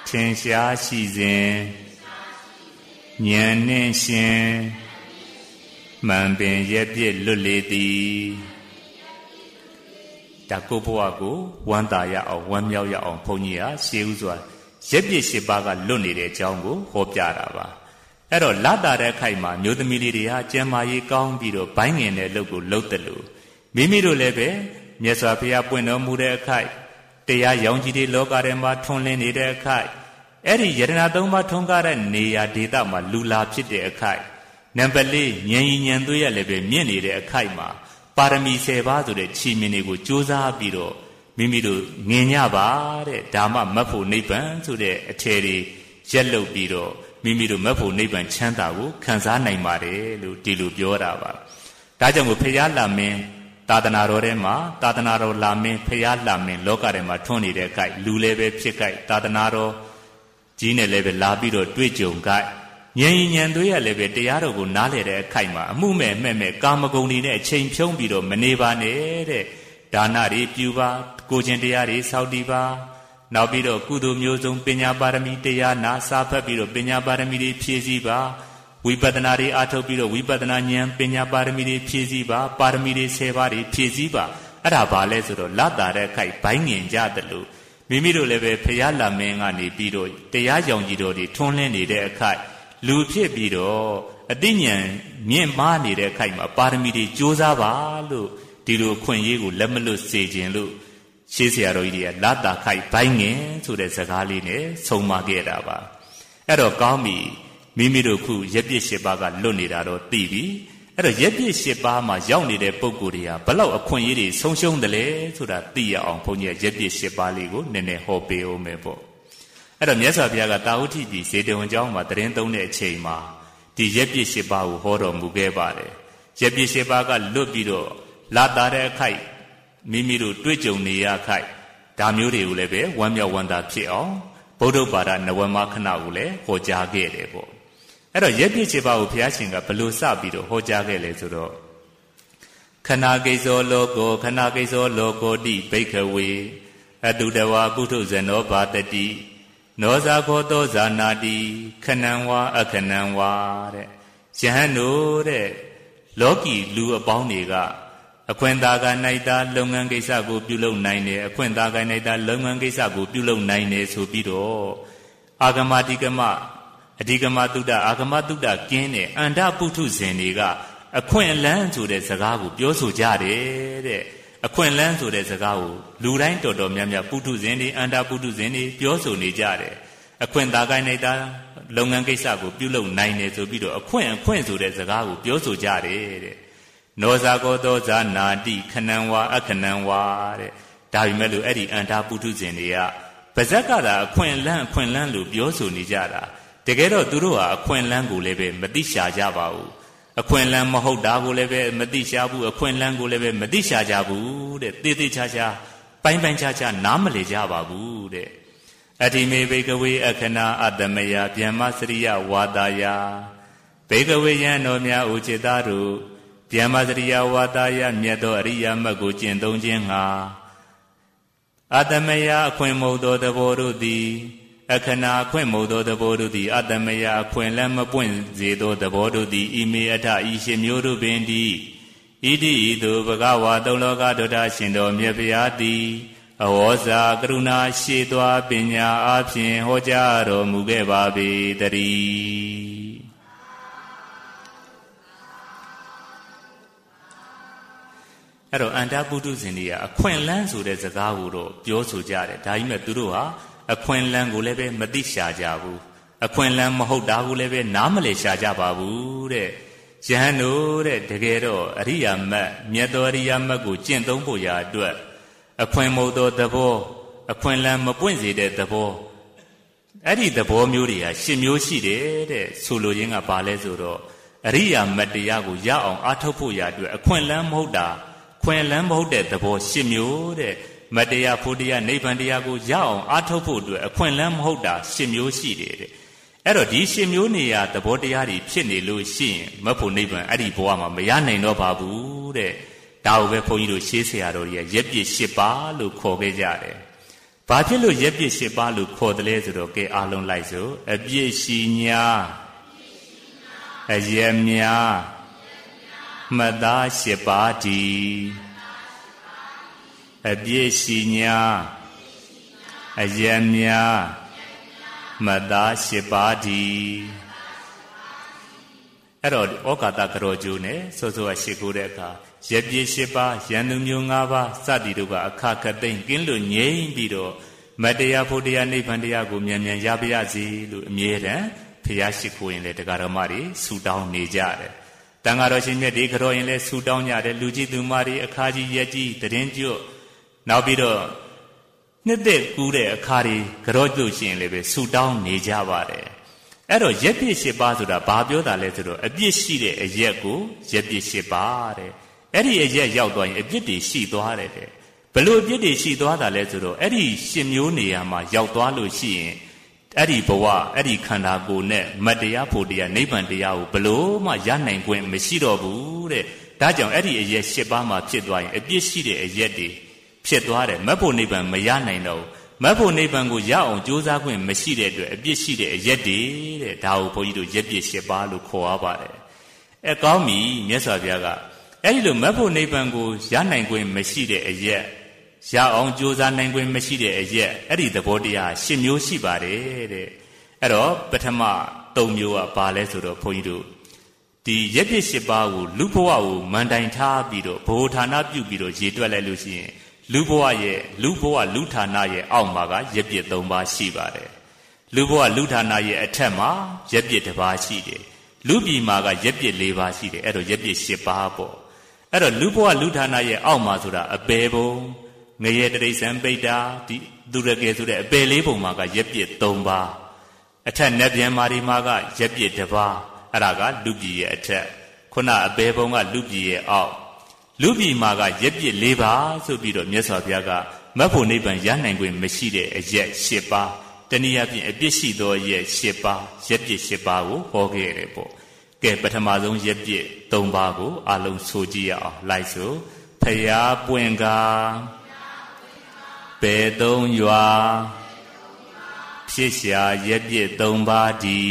ထင်ရှားရှိစဉ်ဉာဏ်နှင့်ရှင်မှန်ပင်ရက်ပြည့်လွတ်လေသည်ဒါကိုဘဝကိုဝမ်းသာရအောင်ဝမ်းမြောက်ရအောင်ဘုန်းကြီးဟာရှေးဥစွာရက်ပြည့်၈ပါးကလွတ်နေတဲ့အကြောင်းကိုဟောပြတာပါအဲ့တော့လတာတဲ့အခိုက်မှာမျိုးသမီးလေးတွေဟာကျမ်းမာရေးကောင်းပြီးတော့ဘိုင်းငင်တဲ့လုပ်ကိုလုပ်တယ်လို့မိမိတို့လည်းပဲမြတ်စွာဘုရားပွင့်တော်မူတဲ့အခိုက်တရားရောင်ကြီးတွေလောကထဲမှာထွန်းလင်းနေတဲ့အခိုက်အဲ့ဒီယတနာ၃ပါးထွန်းကားတဲ့နေရာဒေသမှာလူလာဖြစ်တဲ့အခိုက်နံပါတ်၄ဉာဏ်ရည်ဉာဏ်သွေးရလည်းပဲမြင့်နေတဲ့အခိုက်မှာပါရမီ10ပါးဆိုတဲ့ခြေမြင်တွေကိုကြိုးစားပြီးတော့မိမိတို့ငင်ညပါတဲ့ဒါမှမတ်ဖို့နိဗ္ဗာန်ဆိုတဲ့အထည်တွေရက်လုတ်ပြီးတော့မိမိတို့မတ်ဖို့နိဗ္ဗာန်ချမ်းသာကိုခံစားနိုင်ပါတယ်လို့ဒီလိုပြောတာပါဒါကြောင့်မို့ဖရာလာမင်းသာသနာတော်ထဲမှာသာသနာတော်လာမင်းဖရာလာမင်းလောကထဲမှာထွန်းနေတဲ့အခိုက်လူလည်းပဲဖြစ်ခိုက်သာသနာတော်ကြီးနဲ့လည်းပဲလာပြီးတော့တွေ့ကြုံခိုက်ဉာဏ်ဉာဏ်သွေးရလည်းပဲတရားတော်ကိုနားလည်တဲ့အခိုက်မှာအမှုမဲ့မဲ့မဲ့ကာမဂုဏ်တွေနဲ့အချိန်ဖြုံးပြီးတော့မနေပါနဲ့တဲ့ဒါနတွေပြုပါကိုခြင်းတရားတွေစောင့်တည်ပါနောက်ပြီးတော့ကုသိုလ်မျိုးစုံပညာပါရမီတရားနာစာဖတ်ပြီးတော့ပညာပါရမီတွေဖြည့်ဆည်းပါဝိပဿနာတွေအားထုတ်ပြီးတော့ဝိပဿနာဉာဏ်ပညာပါရမီတွေဖြည့်ဆည်းပါပါရမီတွေ10ပါးတွေဖြည့်ဆည်းပါအဲ့ဒါဘာလဲဆိုတော့လတ်တာတဲ့အခိုက်ဘိုင်းငင်ကြတယ်လို့မိမိတို့လည်းပဲဖရာလာမင်းကနေပြီးတော့တရားကြောင်ကြီးတော်တွေထွန်းလင်းနေတဲ့အခိုက်လူဖြစ်ပြီးတော့အသိဉာဏ်မြင့်မားနေတဲ့အခိုက်မှာပါရမီတွေကြိုးစားပါလို့ဒီလိုခွင့်ရေးကိုလက်မလွတ်စေခြင်းလို့ရှေးဆရာတော်ကြီးတွေကလာတာခိုက်ဘိုင်းငင်ဆိုတဲ့စကားလေးနဲ့ဆုံးမခဲ့တာပါအဲ့တော့ကောင်းပြီမိမိတို့ခုရက်ပြည့်၈ပါးကလွတ်နေတာတော့သိပြီအဲ့တော့ရက်ပြည့်၈ပါးမှာရောက်နေတဲ့ပုံကိုယ်တွေကဘလောက်အခွင့်အရေးတွေဆုံးရှုံးတယ်လဲဆိုတာသိရအောင်ဘုန်းကြီးကရက်ပြည့်၈ပါးလေးကိုနည်းနည်းဟောပေးအောင်မယ်ပေါ့အဲ့တော့မြတ်စွာဘုရားကတာဝတိပြည်ဇေတဝန်ကျောင်းမှာတရင်သုံးတဲ့အချိန်မှာဒီရက်ပြည့်၈ပါးကိုဟောတော်မူခဲ့ပါတယ်ရက်ပြည့်၈ပါးကလွတ်ပြီးတော့လာတာတဲ့အခိုက်မိမိတို့တွေ့ကြုံနေရခိုက်ဒါမျိုးတွေကိုလည်းပဲဝမ်းမြောက်ဝမ်းသာဖြစ်အောင်ဗုဒ္ဓဘာသာနဝမခဏကိုလည်းဟောကြားခဲ့တယ်ပေါ့အဲ့တော့ရက်ပြည့်7ပါးကိုဘုရားရှင်ကဘယ်လိုစပြီးတော့ဟောကြားခဲ့လဲဆိုတော့ခဏကိစ္စောလောကောခဏကိစ္စောလောကောတိဘိက္ခဝေအတုတဝါပုထုဇနောဘာတတိနောဇာခောသောဇာနာတိခဏံဝါအခဏံဝါတဲ့ယဟန်တို့တဲ့လောကီလူအပေါင်းတွေကအခွင့်သာက၌သာလုပ်ငန်းကိစ္စကိုပြုလုပ်နိုင်တယ်အခွင့်သာက၌သာလုပ်ငန်းကိစ္စကိုပြုလုပ်နိုင်တယ်ဆိုပြီးတော့အာဂမတိကမအဓိကမတုဒ္ဒအာဂမတုဒ္ဒကင်းတဲ့အန္တပုထုဇဉ်တွေကအခွင့်အလန်းဆိုတဲ့စကားကိုပြောဆိုကြတယ်တဲ့အခွင့်အလန်းဆိုတဲ့စကားကိုလူတိုင်းတော်တော်များများပုထုဇဉ်တွေအန္တပုထုဇဉ်တွေပြောဆိုနေကြတယ်အခွင့်သာက၌သာလုပ်ငန်းကိစ္စကိုပြုလုပ်နိုင်တယ်ဆိုပြီးတော့အခွင့်ဆိုတဲ့စကားကိုပြောဆိုကြတယ်တဲ့နောဇာကောသောဇာနာတိခဏံဝါအခဏံဝါတဲ့ဒါပေမဲ့လို့အဲ့ဒီအန္တာပုထုဇဉ်တွေကပါဇက်ကသာအခွင့်အလန်းလို့ပြောဆိုနေကြတာတကယ်တော့သူတို့ဟာအခွင့်အလန်းကိုလည်းပဲမသိရှာကြပါဘူးအခွင့်အလန်းမဟုတ်တာကိုလည်းပဲမသိရှာဘူးအခွင့်အလန်းကိုလည်းပဲမသိရှာကြဘူးတဲ့သေသေးချာချာပိုင်းခြားခြားနားမလည်ကြပါဘူးတဲ့အတိမေဘိကဝေအခဏအတ္တမယဗျမ္မစရိယဝါတာယဘိကဝေယံတော်များဥจิตသားတို့ဗျမ္မစရိယဝါတာယမြတ်သောအရိယာမတ်ကိုကျင့်သုံးခြင်းငှာအတ္တမယအခွင့်မဟုတ်သောသဘောတို့သည်အခဏအခွင့်မဟုတ်သောသဘောတို့သည်အတ္တမယအခွင့်လည်းမပွင့်စေသောသဘောတို့သည်ဤမေအထဤရှင်မျိုးတို့ပင်တည်းဣတိဤသို့ဘဂဝါသုံးလောကဒုဒ္ဒရှင်တော်မြတ်ဗျာသည်အဝေါဇာကရုဏာရှိသွားပညာအားဖြင့်ဟောကြားတော်မူခဲ့ပါပေတည်းအဲ့တော့အန္တပုထုဇဉ်တွေကအခွင့်လန်းဆိုတဲ့စကားကိုတော့ပြောဆိုကြတယ်ဒါကြီးမဲ့သူတို့ဟာအခွင့်လန်းကိုလည်းပဲမသိရှာကြဘူးအခွင့်လန်းမဟုတ်တာကိုလည်းပဲနားမလည်ရှာကြပါဘူးတဲ့ယဟန်တို့တဲ့တကယ်တော့အရိယာမတ်မြတ်သောအရိယာမတ်ကိုကျင့်သုံးဖို့ရာအတွက်အခွင့်မဟုတ်သောသဘောအခွင့်လန်းမပွင့်စေတဲ့သဘောအဲ့ဒီသဘောမျိုးတွေဟာ10မျိုးရှိတယ်တဲ့ဆိုလိုရင်းကဘာလဲဆိုတော့အရိယာမတ်တရားကိုရအောင်အားထုတ်ဖို့ရာအတွက်အခွင့်လန်းမဟုတ်တာခွင့်လန်းမဟုတ်တဲ့သဘော10မျိုးတဲ့မတရားဖို့တရားနိဗ္ဗာန်တရားကိုရအောင်အားထုတ်ဖို့အတွက်အခွင့်လန်းမဟုတ်တာ10မျိုးရှိတယ်တဲ့အဲ့တော့ဒီ10မျိုးနေရာသဘောတရားတွေဖြစ်နေလို့ရှိရင်မဖို့နိဗ္ဗာန်အဲ့ဒီဘဝမှာမရနိုင်တော့ပါဘူးတဲ့ဒါကိုပဲဘုန်းကြီးတို့ရှေးဆရာတော်ကြီးရက်ပြည့်10ပါးလို့ခေါ်ခဲ့ကြတယ်ဘဘာဖြစ်လို့ရက်ပြစ်8ပါးလို့ခေါ်တယ်လဲဆိုတော့ကဲအားလုံးလိုက်စို့အပြစ်ရှိညာအရက်များမှတ်သား8ပါးဒီအပြစ်ရှိညာအရက်များမှတ်သား8ပါးဒီအဲ့တော့ဩကာသကရောကျိုးနဲ့စောစောကရှ िख ိုးတဲ့အခါရက်ပြည့်8ပါးရန်သူမျိုး5ပါးစသည်တို့ကအခါခတ်သိမ့်ကင်းလို့ငြိမ့်ပြီးတော့မတရားဖို့တရားနိဗ္ဗာန်တရားကိုမြန်မြန်ရပါရစေလို့အမြဲတမ်းဖျားရှိခိုးရင်လေတရားတော်မတွေဆူတောင်းနေကြတယ်တန်ဃာတော်ရှင်မြတ်ဒီကရောရင်လေဆူတောင်းကြတယ်လူကြီးသူမတွေအခါကြီးရက်ကြီးတရင်ကျွတ်နောက်ပြီးတော့နှစ်သက်ကူးတဲ့အခါတွေကရောကျွတ်ရှင်လေပဲဆူတောင်းနေကြပါတယ်အဲ့တော့ရက်ပြည့်8ပါးဆိုတာဘာပြောတာလဲဆိုတော့အပြစ်ရှိတဲ့အရက်ကိုရက်ပြည့်8ပါးတဲ့အဲ့ဒီအရက်ရောက်သွားရင်အပြစ်တွေရှိသွားတယ်တဲ့ဘလို့အပြစ်တွေရှိသွားတာလဲဆိုတော့အဲ့ဒီ10မျိုးနေရာမှာရောက်သွားလို့ရှိရင်အဲ့ဒီဘဝအဲ့ဒီခန္ဓာကိုယ်နဲ့မတရားဖို့တရားနိဗ္ဗာန်တရားကိုဘလို့မှရနိုင်ခွင့်မရှိတော့ဘူးတဲ့ဒါကြောင့်အဲ့ဒီအရက်10ပါးမှာဖြစ်သွားရင်အပြစ်ရှိတဲ့အရက်တွေဖြစ်သွားတယ်မတ်ဖို့နိဗ္ဗာန်မရနိုင်တော့မတ်ဖို့နိဗ္ဗာန်ကိုရအောင်ကြိုးစားခွင့်မရှိတဲ့အတွက်အပြစ်ရှိတဲ့အရက်တွေတဲ့ဒါကိုဘုန်းကြီးတို့ရက်ပြည့်10ပါးလို့ခေါ်ရပါတယ်အဲကောင်းပြီမြတ်စွာဘုရားကအဲ့ဒီလိုမတ်ဖို့နိဗ္ဗာန်ကိုရနိုင်ခွင့်မရှိတဲ့အရက်ရအောင်ကြိုးစားနိုင်ခွင့်မရှိတဲ့အရက်အဲ့ဒီသဘောတရား10မျိုးရှိပါတယ်တဲ့အဲ့တော့ပထမ3မျိုးကဘာလဲဆိုတော့ဘုန်းကြီးတို့ဒီရက်ပြည့်10ပါးကိုလူဘဝကိုမန်တိုင်ထားပြီးတော့ဘိုလ်ဌာနပြုပြီးတော့ရေတွက်လိုက်လို့ရှိရင်လူဘဝလူဌာနရဲ့အောက်မှာကရက်ပြည့်3ပါးရှိပါတယ်လူဘဝလူဌာနရဲ့အထက်မှာရက်ပြည့်1ပါးရှိတယ်လူပြည်မှာကရက်ပြည့်4ပါးရှိတယ်အဲ့တော့ရက်ပြည့်10ပါးပေါ့အဲ့တော့လူဘဝလူဌာနရဲ့အောက်မှာဆိုတာအပေဘုံငရေတရိษံပိတ္တာဒီသူရကေဆိုတဲ့အပေလေးပုံမှာကရက်ပြည့်3ပါးအထက်နတ်ပြန်မာဒီမှာကရက်ပြည့်1ပါးအဲ့ဒါကလူပြည်ရဲ့အထက်ခုနအပေဘုံကလူပြည်ရဲ့အောက်လူပြည်မှာကရက်ပြည့်4ပါးဆိုပြီးတော့မြတ်စွာဘုရားကမတ်ဖို့နိဗ္ဗာန်ရနိုင်ခွင့်မရှိတဲ့အရက်10ပါးတနည်းအားဖြင့်အပြစ်ရှိသောရက်10ပါးရက်ပြည့်10ပါးကိုဟောခဲ့တယ်ပေါ့ကဲပထမဆုံးရက်ပြည့်3ပါးကိုအလုံးဆိုကြည့်ရအောင်လိုက်ဆိုဖရာပွင့်ကားပေ3ရွာဖြစ်ရှာရက်ပြည့်3ပါးဒီ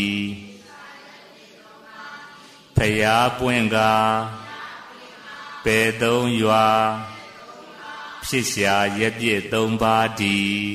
ဖရာပွင့်ကားပေ3ရွာဖြစ်ရှာရက်ပြည့်3ပါးဒီ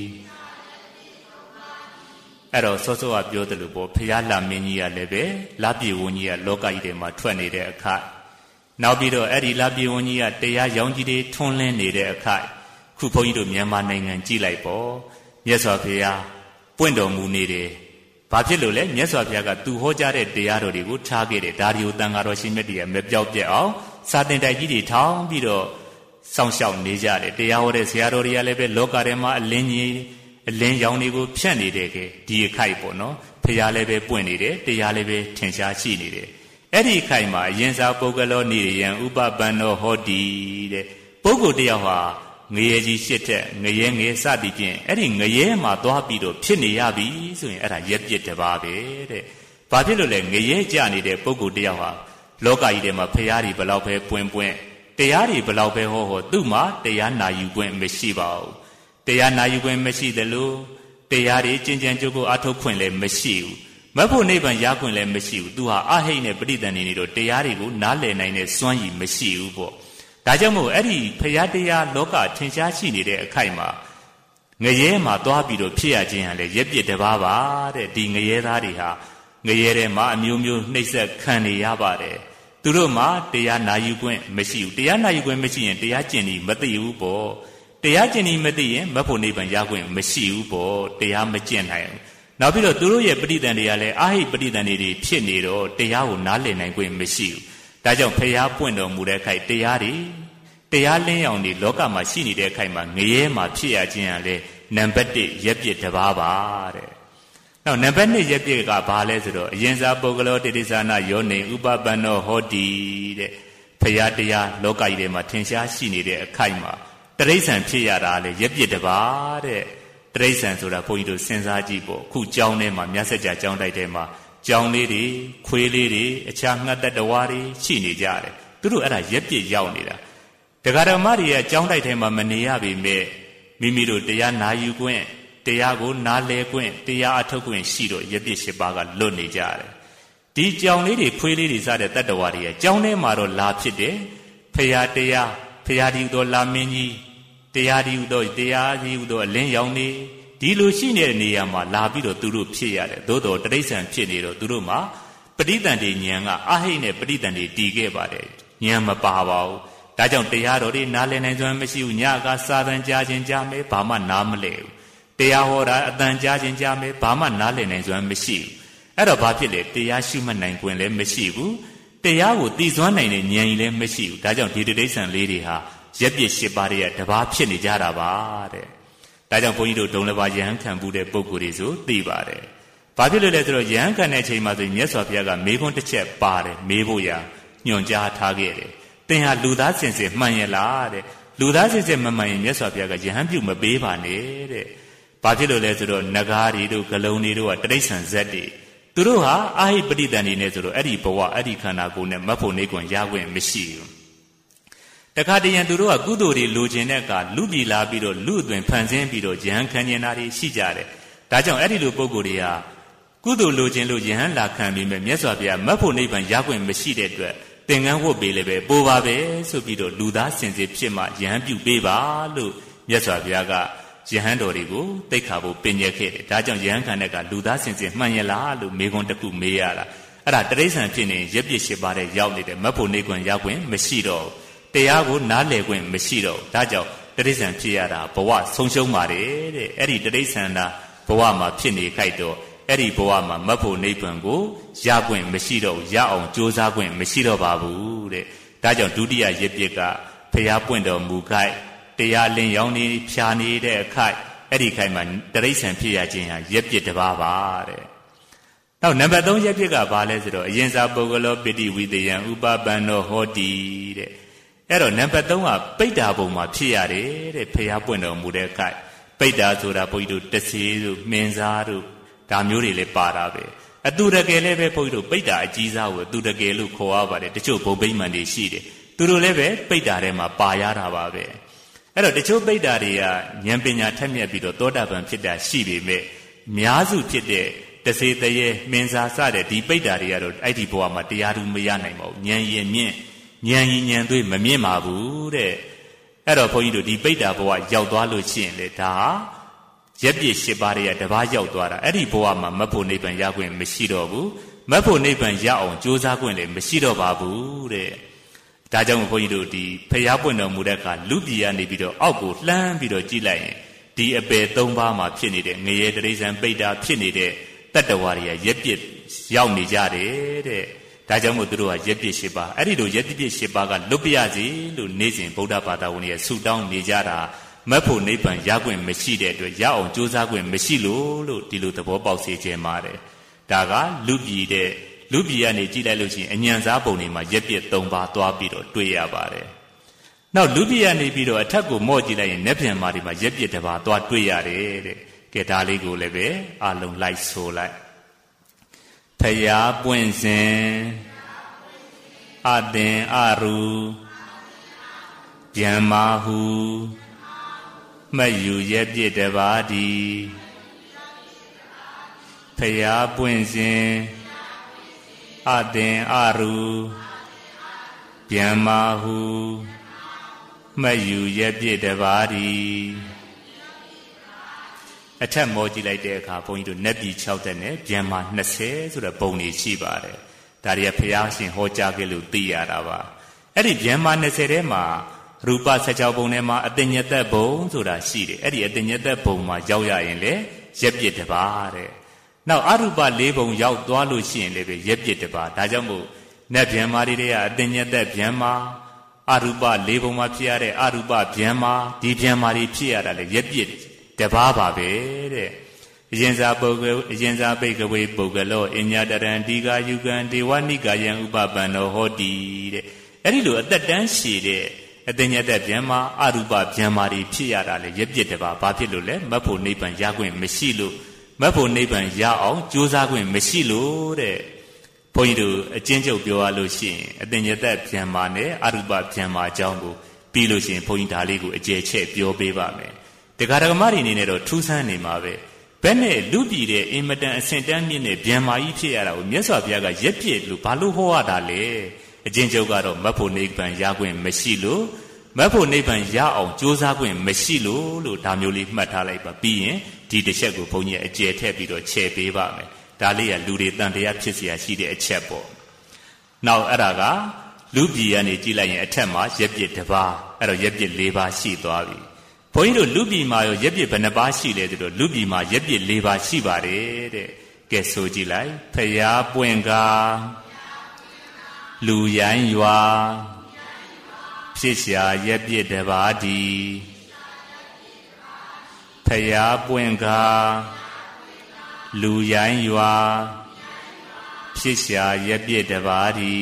အဲ့တော့စောစောကပြောတယ်လို့ပေါ့ဖရာလာမင်းကြီးကလည်းပဲလာပြေဝန်းကြီးကလောကကြီးထဲမှာထွက်နေတဲ့အခါနောက်ပြီးတော့အဲ့ဒီလာပြေဝန်းကြီးကတရားရောင်ကြီးတွေထွန်းလင်းနေတဲ့အခါခုဘုန်းကြီးတို့မြန်မာနိုင်ငံကြည့်လိုက်ပေါ့မြတ်စွာဘုရားပွင့်တော်မူနေတယ်ဘာဖြစ်လို့လဲမြတ်စွာဘုရားကသူဟောကြားတဲ့တရားတော်တွေကိုထားခဲ့တယ်ဒါတွေကိုတန်ဃာတော်ရှင်မြတ်တွေကမပြောက်ပြက်အောင်စာသင်တိုက်ကြီးတွေထောင်ပြီးတော့စောင့်ရှောက်နေကြတယ်တရားဟောတဲ့ဆရာတော်တွေကလည်းပဲလောကထဲမှာအလင်းရောင်တွေကိုဖြန့်နေတဲ့ကဲဒီအခိုက်ပေါ့နော်ဖရာလည်းပဲပွင့်နေတယ်တရားလည်းပဲထင်ရှားရှိနေတယ်အဲ့ဒီအခိုက်မှာအရင်စားပုဂ္ဂလောနိရယံဥပပန္နောဟောတိတဲ့ပုဂ္ဂိုလ်တယောက်ဟာငရေကြီးရှစ်ထက်ငရဲငယ်စသည်ဖြင့်အဲ့ဒီငရဲမှာသွားပြီးတော့ဖြစ်နေရပြီဆိုရင်အဲ့ဒါရက်ပြစ်တစ်ပါးပဲတဲ့ဘာဖြစ်လို့လဲငရဲကြနေတဲ့ပုဂ္ဂိုလ်တယောက်ဟာလောကကြီးထဲမှာဖရာတွေဘလောက်ပဲပွင့်တရားတွေဘလောက်ပဲဟောသူ့မှာတရားနာယူခွင့်မရှိပါဘူးတရားနာယူခွင့်မရှိသလိုတရားတွေကျင့်ကြံကြိုးကိုအထုတ်ခွင့်လည်းမရှိဘူးမဖို့နိဗ္ဗာန်ရခွင့်လည်းမရှိဘူးသူဟာအဟိတ်နဲ့ပဋိသန္ဓေနေတော့တရားတွေကိုနားလည်နိုင်တဲ့စွမ်းရည်မရှိဘူးပေါ့ဒါကြောင့်မို့အဲ့ဒီဖရာတရားလောကထင်ရှားရှိနေတဲ့အခိုက်မှာငရဲမှာသွားပြီးတော့ဖြစ်ရခြင်းဟာလေရက်ပြစ်တစ်ပါးပါတဲ့ဒီငရဲသားတွေဟာငရဲထဲမှာအမျိုးမျိုးနှိပ်စက်ခံနေရပါတယ်သူတို့မှာတရားနာယူခွင့်မရှိဘူးတရားနာယူခွင့်မရှိရင်တရားကျင့်ပြီးမသိဘူးပေါ့တရားကျင့်ပြီးမသိရင်မဖို့နိဗ္ဗာန်ရခွင့်မရှိဘူးပေါ့တရားမကျင့်နိုင်ဘူးနောက်ပြီးတော့သူတို့ရဲ့ပဋိသန္ဓေကလည်းအာဟိပဋိသန္ဓေတွေဖြစ်နေတော့တရားကိုနားလည်နိုင်ခွင့်မရှိဘူးဒါကြောင့်ဖရာပွင့်တော်မူတဲ့ခိုက်တရားလင်းရောင်တွေလောကမှာရှိနေတဲ့အခိုက်မှာငရဲမှာဖြစ်ရခြင်းဟာလေနံပါတ်1ရက်ပြစ်တစ်ပါးပါတဲ့နောက်နံပါတ်2ရက်ပြစ်ကဘာလဲဆိုတော့အရင်စားပုဂ္ဂလောတိတိသနာယောနေဥပပန္နောဟောတိတဲ့ဖရာတရားလောကကြီးထဲမှာထင်ရှားရှိနေတဲ့အခိုက်မှာတရိษံဖြစ်ရတာလေရက်ပြစ်တစ်ပါးတဲ့တရိษံဆိုတာဘုန်းကြီးတို့စဉ်းစားကြည့်ပေါ့ခုကျောင်းထဲမှာမြတ်စကြာကျောင်းတိုက်ထဲမှာကျောင်းလေးတွေခွေးလေးတွေအခြားငှက်သက်တဝါတွေရှိနေကြတယ်သူတို့အဲ့ဒါရက်ပြစ်ရောက်နေတာဒကာဓမ္မတွေကကျောင်းတိုက်ထဲမှာမနေရပေမဲ့မိမိတို့တရားနာယူခွင့်တရားကိုနားလည်ခွင့်တရားအထုတ်ခွင့်ရှိတော့ရက်ပြစ်၈ပါးကလွတ်နေကြတယ်ဒီကြောင်လေးတွေဖွေးလေးတွေစတဲ့တတ္တဝါတွေရဲ့ကြောင်ထဲမှာတော့လာဖြစ်တယ်ဖရာတရားဖရာဒီဟူသောလာမင်းကြီးတရားဒီဟူသောတရားဒီဟူသောအလင်းရောင်နေဒီလိုရှိနေတဲ့နေရာမှာလာပြီးတော့သူတို့ဖြစ်ရတယ်သို့တော်တိရစ္ဆာန်ဖြစ်နေတော့သူတို့မှာပဋိသန္ဓေဉာဏ်ကအဟိတ်နဲ့ပဋိသန္ဓေတည်ခဲ့ပါတယ်ဉာဏ်မပါပါဘူးဒါကြောင့်တရားတော်တွေနားလည်နိုင်စွမ်းမရှိဘူးညကစာသံကြားခြင်းကြားမယ်ဘာမှနားမလဲဘူးတရားဟောတာအတန်ကြားခြင်းကြားမယ်ဘာမှနားလည်နိုင်စွမ်းမရှိဘူးအဲ့တော့ဘာဖြစ်လဲတရားရှုမှတ်နိုင်ခွင့်လည်းမရှိဘူးတရားကိုသိစွမ်းနိုင်တဲ့ဉာဏ်ကြီးလည်းမရှိဘူးဒါကြောင့်ဒီတိရစ္ဆာန်လေးတွေဟာရက်ပြစ်၈ပါးတွေကတပါးဖြစ်နေကြတာပါတဲ့ဒါကြောင့်ဘုန်းကြီးတို့ဒုံလပါယဟန်ခံမှုတဲ့ပုဂ္ဂိုလ်တွေဆိုသိပါတယ်ဘာဖြစ်လို့လဲဆိုတော့ယဟန်ခံတဲ့အချိန်မှာဆိုမြတ်စွာဘုရားကမေးခွန်းတစ်ချက်ပါတယ်မေးဖို့ရညွှန်ကြားထားခဲ့တယ်သင်ဟာလူသားစင်စစ်မှန်ရဲ့လားတဲ့လူသားစင်စစ်မမှန်ရင်မြတ်စွာဘုရားကယဟန်ပြုမပေးပါနဲ့တဲ့ဘာဖြစ်လို့လဲဆိုတော့နဂါးတွေတို့ဂလုံးတွေတို့ကတိရစ္ဆာန်ဇက်တွေသူတို့ဟာအာဟိပဋိသန္ဓေနဲ့ဆိုတော့အဲ့ဒီဘဝအဲ့ဒီခန္ဓာကိုယ်နဲ့မတ်ဖို့နေခွင့်ရခွင့်မရှိဘူးတခါတည်းရန်သူတို့ကကုသိုလ်တွေလိုချင်တဲ့အခါလူပြည်လာပြီးတော့လူအသွင်ဖန်ဆင်းပြီးတော့ယဟန်ခံကျင်တာတွေရှိကြတယ်ဒါကြောင့်အဲ့ဒီလိုပုဂ္ဂိုလ်တွေဟာကုသိုလ်လိုချင်လို့ယဟန်လာခံပြီးမြတ်စွာဘုရားမတ်ဖို့နိဗ္ဗာန်ရခွင့်မရှိတဲ့အတွက်သင်္ကန်းဝတ်ပေးလည်းပဲပိုးပါပဲဆိုပြီးတော့လူသားစင်စစ်ဖြစ်မှယဟန်ပြုပေးပါလို့မြတ်စွာဘုရားကယဟန်တော်တွေကိုသိက္ခာဖို့ပင်ညက်ခဲ့တယ်ဒါကြောင့်ယဟန်ခံတဲ့ကလူသားစင်စစ်မှန်ရလားလို့မေးခွန်းတစ်ခုမေးရတာအဲ့ဒါတိရစ္ဆာန်ဖြစ်နေရက်ပြစ်၈ပါးတဲ့ရောက်နေတယ်မတ်ဖို့နိဗ္ဗာန်ရခွင့်မရှိတော့တရားကိုနားလည်ခွင့်မရှိတော့ဒါကြောင့်တိရစ္ဆာန်ဖြစ်ရတာဘဝဆုံးရှုံးပါတယ်တဲ့အဲ့ဒီတိရစ္ဆာန်သာဘဝမှာဖြစ်နေခိုက်တော့အဲ့ဒီဘဝမှာမတ်ဖို့နိဗ္ဗာန်ကိုရခွင့်မရှိတော့ရအောင်ကြိုးစားခွင့်မရှိတော့ပါဘူးတဲ့ဒါကြောင့်ဒုတိယရက်ပြစ်ကဖျားပွင့်တော်မူခိုက်တရားလင်းရောင်းနေဖြာနေတဲ့အခိုက်အဲ့ဒီခိုက်မှာတိရစ္ဆာန်ဖြစ်ရခြင်းဟာရက်ပြစ်တစ်ပါးပါတဲ့နောက်နံပါတ်3ရက်ပြစ်ကဘာလဲဆိုတော့အရင်စာပုဂ္ဂလောပိတိဝိတယံဥပပန္နောဟောတိတဲ့အဲ့တော့နံပါတ်3ကပိဋ္ဌာဘုံမှာဖြစ်ရတယ်တဲ့ဖျားပွင့်တော်မူတဲ့အခိုက်ပိဋ္ဌာဆိုတာဘုန်းကြီးတို့တဆေးတို့မင်းစားတို့ဒါမျိုးတွေလည်းပါတာပဲအတူတကယ်လည်းပဲဘုန်းကြီးတို့ပိဋ္ဌာအကြီးစားကိုအတူတကယ်လို့ခေါ်ရပါတယ်တချို့ဘုံဗိမာန်တွေရှိတယ်သူတို့လည်းပဲပိဋ္ဌာထဲမှာပါရတာပါပဲအဲ့တော့တချို့ပိဋ္ဌာတွေကဉာဏ်ပညာထက်မြက်ပြီးတော့သောတာပန်ဖြစ်တာရှိပေမဲ့များစုဖြစ်တဲ့တစေတရေမင်းစားစတဲ့ဒီပိဋ္ဌာတွေကတော့အဲ့ဒီဘဝမှာတရားသူမရနိုင်ပါဘူးဉာဏ်ရင်မြင့်ဉာဏ်ရင်ဉာဏ်သွေးမမြင့်ပါဘူးတဲ့အဲ့တော့ဘုန်းကြီးတို့ဒီပိဋ္ဌာဘဝရောက်သွားလို့ရှိရင်လေဒါဟာရက်ပြည့်၈ပါးတွေကတပါးရောက်သွားတာအဲ့ဒီဘဝမှာမတ်ဖို့နိဗ္ဗာန်ရခွင့်မရှိတော့ဘူးမတ်ဖို့နိဗ္ဗာန်ရအောင်ကြိုးစားခွင့်လည်းမရှိတော့ပါဘူးတဲ့ဒါကြောင့်ဘုန်းကြီးတို့ဒီဖျားပွင့်တော်မူတဲ့အခါလူပြည်ကနေပြီးတော့အောက်ကိုလှမ်းပြီးတော့ကြည့်လိုက်ရင်ဒီအပယ်၃ပါးမှာဖြစ်နေတဲ့ငရေတိရစ္ဆာန်ပိဋ္ဌာဖြစ်နေတဲ့တတ္တဝါတွေကရက်ပြည့်ရောက်နေကြတယ်တဲ့ဒါကြောင့်မို့သူတို့ကရက်ပြည့်၈ပါးအဲ့ဒီလိုရက်ပြည့်၈ပါးကလွတ်ပြရစီလို့နေ့စဉ်ဗုဒ္ဓဘာသာဝင်တွေဆုတောင်းနေကြတာမတ်ဖို့နိဗ္ဗာန်ရခွင့်မရှိတဲ့အတွက်ရအောင်ကြိုးစားခွင့်မရှိလို့ဒီလိုသဘောပေါက်စေခြင်းပါတယ်ဒါကလူပြည်ကနေကြည့်လိုက်လို့ရှိရင်အညံစားပုံတွေမှာရက်ပြည့်၃ပါးသွားပြီးတော့တွေ့ရပါတယ်နောက်လူပြည်ကနေပြီးတော့အထက်ကိုမော့ကြည့်လိုက်ရင်လက်ပြန်မာတွေမှာရက်ပြည့်တစ်ပါးသွားတွေ့ရတယ်တဲ့ကဲဒါလေးကိုလည်းပဲအလုံးလိုက်ဆိုလိုက်ဖယားပွင့်စဉ်အသင်အရူဗျမ္မာဟုမယူရက်ပြည့်တပါးဒီဖယားပွင့်စဉ်အသင်အရူဗျမ္မာဟုမယူရက်ပြည့်တပါးဒီအထက်မောကြည့်လိုက်တဲ့အခါဘုန်းကြီးတို့နတ်ပြည်6တက်နဲ့ဗျမ္မာ20ဆိုတဲ့ပုံတွေရှိပါတယ်ဒါတွေကဘုရားရှင်ဟောကြားခဲ့လို့သိရတာပါအဲ့ဒီဗျမ္မာ20ထဲမှာရူပ16ပုံထဲမှာအတ္တညတ္တဘုံဆိုတာရှိတယ်အဲ့ဒီအတ္တညတ္တဘုံမှာရောက်ရရင်လေရက်ပြစ်တစ်ပါးတဲ့နောက်အရူပ4ဘုံရောက်သွားလို့ရှိရင်လည်းပဲရက်ပြစ်တစ်ပါးဒါကြောင့်မို့နတ်ဗျမ္မာတွေကအတ္တညတ္တဗျမ္မာအရူပ4ဘုံမှာဖြစ်ရတဲ့အရူပဗျမ္မာဒီဗျမ္မာတွေဖြစ်ရတာလေရက်ပြစ်တစ်ပါးပါပဲတဲ့အရင်စာပုဂ္ဂိုလ်အရင်စာပိကဝေပုဂ္ဂလောအညတရံဒီဃာယုကံဒေဝနိကာယံဥပပန္နောဟောတိတဲ့အဲ့ဒီလိုအသက်တန်းရှည်တဲ့အတ္တညတ္တဗျမ္မာအရူပဗျမ္မာတွေဖြစ်ရတာလေရက်ပြစ်တစ်ပါးဘာဖြစ်လို့လဲမတ်ဖို့နိဗ္ဗာန်ရခွင့်မရှိလို့မတ်ဖို့နိဗ္ဗာန်ရအောင်ကြိုးစားခွင့်မရှိလို့တဲ့ဘုန်းကြီးတို့အကျဉ်းချုပ်ပြောရလို့ရှိရင်အတ္တညတ္တဗျမ္မာနဲ့အရူပဗျမ္မာအကြောင်းကိုပြီးလို့ရှိရင်ဘုန်းကြီးဒါလေးကိုအကျယ်ချဲ့ပြောပေးပါမယ်တက္ကရာမတွေအနေနဲ့တော့ထူးဆန်းနေမှာပဲဘယ်နဲ့လူပြည်တဲ့အင်မတန်အဆင့်တန်းမြင့်တဲ့ဗျံမာကြီးဖြစ်ရတာကိုမြတ်စွာဘုရားကရက်ပြည့်လို့ဘာလို့ဟောရတာလဲအကျဉ်းချုပ်ကတော့မတ်ဖို့နိဗ္ဗာန်ရခွင့်မရှိလို့မတ်ဖို့နိဗ္ဗာန်ရအောင်ကြိုးစားခွင့်မရှိလို့ဒါမျိုးလေးမှတ်ထားလိုက်ပါပြီးရင်ဒီတစ်ချက်ကိုဘုန်းကြီးအကျယ်ထည့်ပြီးတော့ချဲ့ပေးပါမယ်ဒါလေးကလူတွေတန်တရားဖြစ်เสียရှိတဲ့အချက်ပေါ့နောက်အဲ့ဒါကလူပြည်ကနေကြည့်လိုက်ရင်အထက်မှာရက်ပြည့်တစ်ပါးအဲ့တော့ရက်ပြည့်၄ပါးရှိသွားပြီဘုန်းကြီးတို့လူပြည်မှာရောရက်ပြည့်ဘယ်နှပါးရှိလဲဆိုတော့လူပြည်မှာရက်ပြည့်၄ပါးရှိပါတယ်တဲ့ကဲဆိုကြည့်လိုက်ဖရာပွင့်ကားလူရိုင်းရွာဖြစ်ရှာရက်ပြည့်တစ်ပါးဒီဖရာပွင့်ကားလူရိုင်းရွာဖြစ်ရှာရက်ပြည့်တစ်ပါးဒီ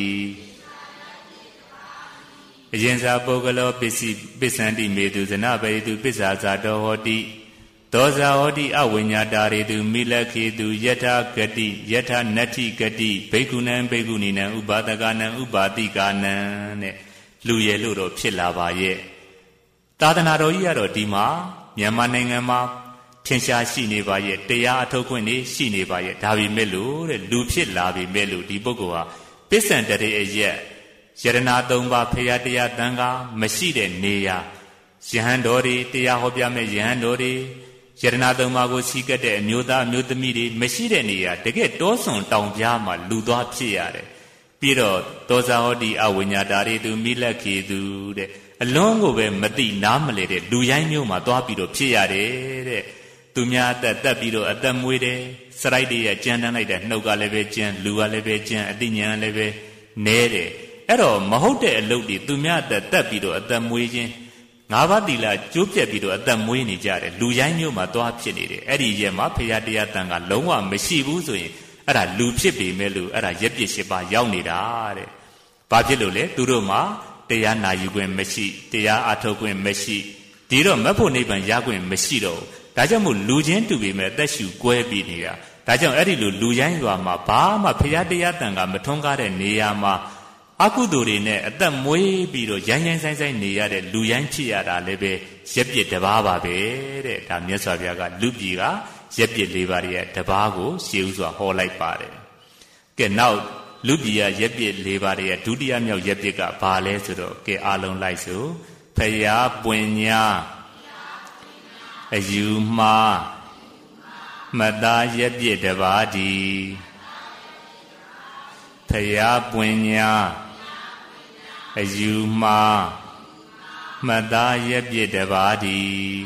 အရင်စာပုဂ္ဂလောပစ္စန္တိမေတုဇနပရိတုပစ္စာဇာတောဟောတိဒောဇာဟောတိအဝိညာတာရေတုမိလခေတုယထာဂတိယထာနတ္ထိဂတိဘိက္ခုနံဘိက္ခုနီနံဥပါဒကနံဥပါတိကနံတဲ့လူရဲ့လို့တော့ဖြစ်လာပါရဲ့သာသနာတော်ကြီးကတော့ဒီမှာမြန်မာနိုင်ငံမှာထင်ရှားရှိနေပါရဲ့တရားအထုတ်ခွင့်နေရှိနေပါရဲ့ဒါပေမဲ့လို့တဲ့လူဖြစ်လာပြီမဲ့လို့ဒီပုဂ္ဂိုလ်ဟာပစ္စံတရေအရက်ယရဏ၃ပါးဖရာတရားတန်ခါမရှိတဲ့နေရာယဟန်တော်တွေတရားဟောပြမဲ့ယဟန်တော်တွေယရဏ၃ပါးကိုစီးကပ်တဲ့အမျိုးသားအမျိုးသမီးတွေမရှိတဲ့နေရာတကယ်တောဆွန်တောင်ပြားမှာလူသွားဖြစ်ရတယ်ပြီးတော့သောဇာဟောတိအဝိညာတာတွေသူမိလက်ခေသူတဲ့အလွန်ကိုပဲမသိနားမလဲတဲ့လူရိုင်းမျိုးမှာသွားပြီးတော့ဖြစ်ရတယ်တဲ့သူများအသက်တက်ပြီးတော့အသက်မွေးတယ်စရိုက်တွေကြမ်းတမ်းလိုက်တဲ့နှုတ်ကလည်းပဲကြမ်းလူကလည်းပဲကြမ်းအသိဉာဏ်လည်းပဲနဲတယ်အဲ့တော့မဟုတ်တဲ့အလုပ်တွေသူများအသက်တက်ပြီးတော့အသက်မွေးခြင်း၅ပါးသီလကျိုးပြက်ပြီးတော့အသက်မွေးနေကြတယ်လူရိုင်းမျိုးမှာသွားဖြစ်နေတယ်အဲ့ဒီရက်မှာဖရာတရားတန်ကလုံးဝမရှိဘူးဆိုရင်အဲ့ဒါလူဖြစ်ပေမဲ့လို့အဲ့ဒါရက်ပြစ်၈ပါးရောက်နေတာတဲ့ဘာဖြစ်လို့လဲသူတို့မှာတရားနာယူခွင့်မရှိတရားအထုတ်ခွင့်မရှိဒီတော့မတ်ဖို့နိဗ္ဗာန်ရခွင့်မရှိတော့ဒါကြောင့်မို့လူချင်းတူပေမဲ့အသက်ရှူကွဲပြီးနေတာဒါကြောင့်အဲ့ဒီလိုလူရိုင်းရွာမှာဘာမှဖရာတရားတန်ကမထွန်းကားတဲ့နေရာမှာအကုသိုလ်တွေနဲ့အသက်မွေးပြီးတော့ရိုင်းရိုင်းဆိုင်ဆိုင်နေရတဲ့လူရိုင်းဖြစ်ရတာလည်းပဲရက်ပြစ်တစ်ပါးပါပဲတဲ့ဒါမြတ်စွာဘုရားကလူပြည်ကရက်ပြစ်၄ပါးရဲ့တစ်ပါးကိုရှေးဥစွာဟောလိုက်ပါတယ်ကဲနောက်လူပြည်ကရက်ပြစ်၄ပါးရဲ့ဒုတိယမြောက်ရက်ပြစ်ကဘာလဲဆိုတော့ကဲအားလုံးလိုက်ဆိုဖရာပွင့်ညာအယူမှားမသားရက်ပြစ်တစ်ပါးဒီဖရာပွင့်ညာအယူမှားမသားရက်ပြစ်တစ်ပါးဒီ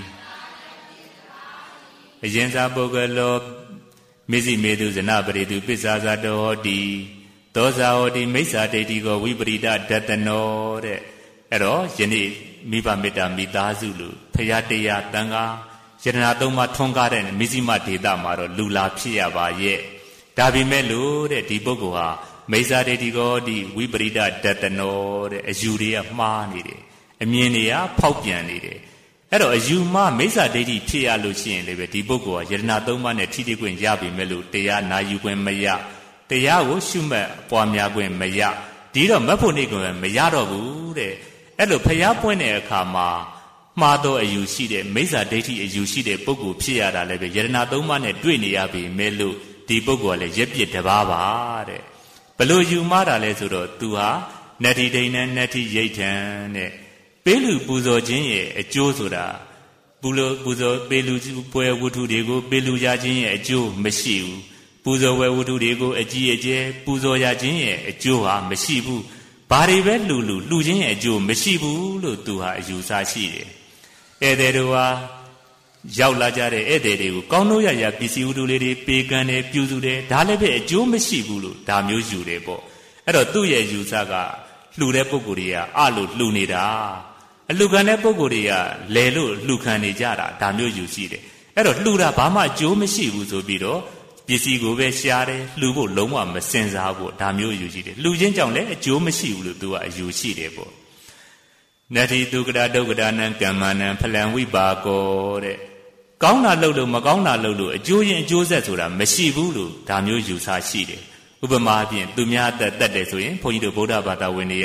အရင်စာပုဂ္ဂလောမေဇိမေတုဇနပရိတုပစ္စာဇာတောဟောတိသောဇာဟောတိမိစ္ဆာဒိဋ္ဌိကိုဝိပရိဒဒတနောတဲ့အဲ့တော့ယနေ့မိဘမေတ္တာမိသားစုလူဖရာတရားတန်ခါယတနာသုံးပါးထွန်းကားတဲ့မိဇိမဒေတာမှာတော့လူလာဖြစ်ရပါရဲ့ဒါပေမဲ့လို့တဲ့ဒီပုဂ္ဂိုလ်ဟာမိစ္ဆာဒိဋ္ဌိကိုဒီဝိပရိဒဒတနောတဲ့အယူတွေကမှားနေတယ်အမြင်တွေကဖောက်ပြန်နေတယ်အဲ့တော့အယူမှားမိစ္ဆာဒိဋ္ဌိဖြစ်ရလို့ရှိရင်လည်းပဲဒီပုဂ္ဂိုလ်ဟာယတနာသုံးပါးနဲ့ထိတိခွင့်ရပြီမဲ့လို့တရားနာယူခွင့်မရတရားကိုရှုမှတ်ပွားများခွင့်မရဒီတော့မတ်ဖို့နေခွင့်မရတော့ဘူးတဲ့အဲ့လိုဖျားပွင့်တဲ့အခါမှာမှားသောအယူရှိတဲ့မိစ္ဆာဒိဋ္ဌိအယူရှိတဲ့ပုဂ္ဂိုလ်ဖြစ်ရတာလည်းပဲယတနာသုံးပါးနဲ့တွေ့နေရပြီမဲ့လို့ဒီပုဂ္ဂိုလ်ကလည်းရက်ပြစ်တစ်ပါးပါတဲ့ဘလို့ယူမှားတာလဲဆိုတော့သူဟာနတ္ထိဒိဋ္ဌံနတ္ထိယိဋ္ဌံတဲ့ပေးလူပူဇော်ခြင်းရဲ့အကျိုးဆိုတာပူဇော်ပေးလူပွဲဝတ္ထုတွေကိုပေးလူရခြင်းရဲ့အကျိုးမရှိဘူးပူဇော်ဝဲဝတ္ထုတွေကိုအကြီးအကျယ်ပူဇော်ရခြင်းရဲ့အကျိုးဟာမရှိဘူးဘာတွေပဲလူခြင်းရဲ့အကျိုးမရှိဘူးလို့သူဟာအယူဆရှိတယ်ဧည့်သည်တို့ဟာရောက်လာကြတဲ့ဧည့်သည်တွေကိုကောင်းလို့ရပစ္စည်းဥဒ္ဓလေးတွေပေးကမ်းတယ်ပြုစုတယ်ဒါလည်းပဲအကျိုးမရှိဘူးလို့ဒါမျိုးယူတယ်ပေါ့အဲ့တော့သူ့ရဲ့ယူဆကလှူတဲ့ပုဂ္ဂိုလ်တွေကအလို့လှူနေတာအလှူခံတဲ့ပုဂ္ဂိုလ်တွေကလဲလို့လှူခံနေကြတာဒါမျိုးယူရှိတယ်အဲ့တော့လှူတာဘာမှအကျိုးမရှိဘူးဆိုပြီးတော့ပစ္စည်းကိုပဲရှားတယ်လှူဖို့လုံးဝမစင်စားဘူးဒါမျိုးယူရှိတယ်လှူခြင်းကြောင့်လည်းအကျိုးမရှိဘူးလို့သူကအယူရှိတယ်ပေါ့နတ္ထိဒုက္ခဒုက္ခနံကမ္မနံဖလံဝိပါကောတဲ့ကောင်းတာလုပ်လို့မကောင်းတာလုပ်လို့အကျိုးရင်အကျိုးဆက်ဆိုတာမရှိဘူးလို့ဒါမျိုးယူဆရှိတယ်ဥပမာအပြင်သူများအသက်တက်တယ်ဆိုရင်ဘုန်းကြီးတို့ဗုဒ္ဓဘာသာဝင်တွေက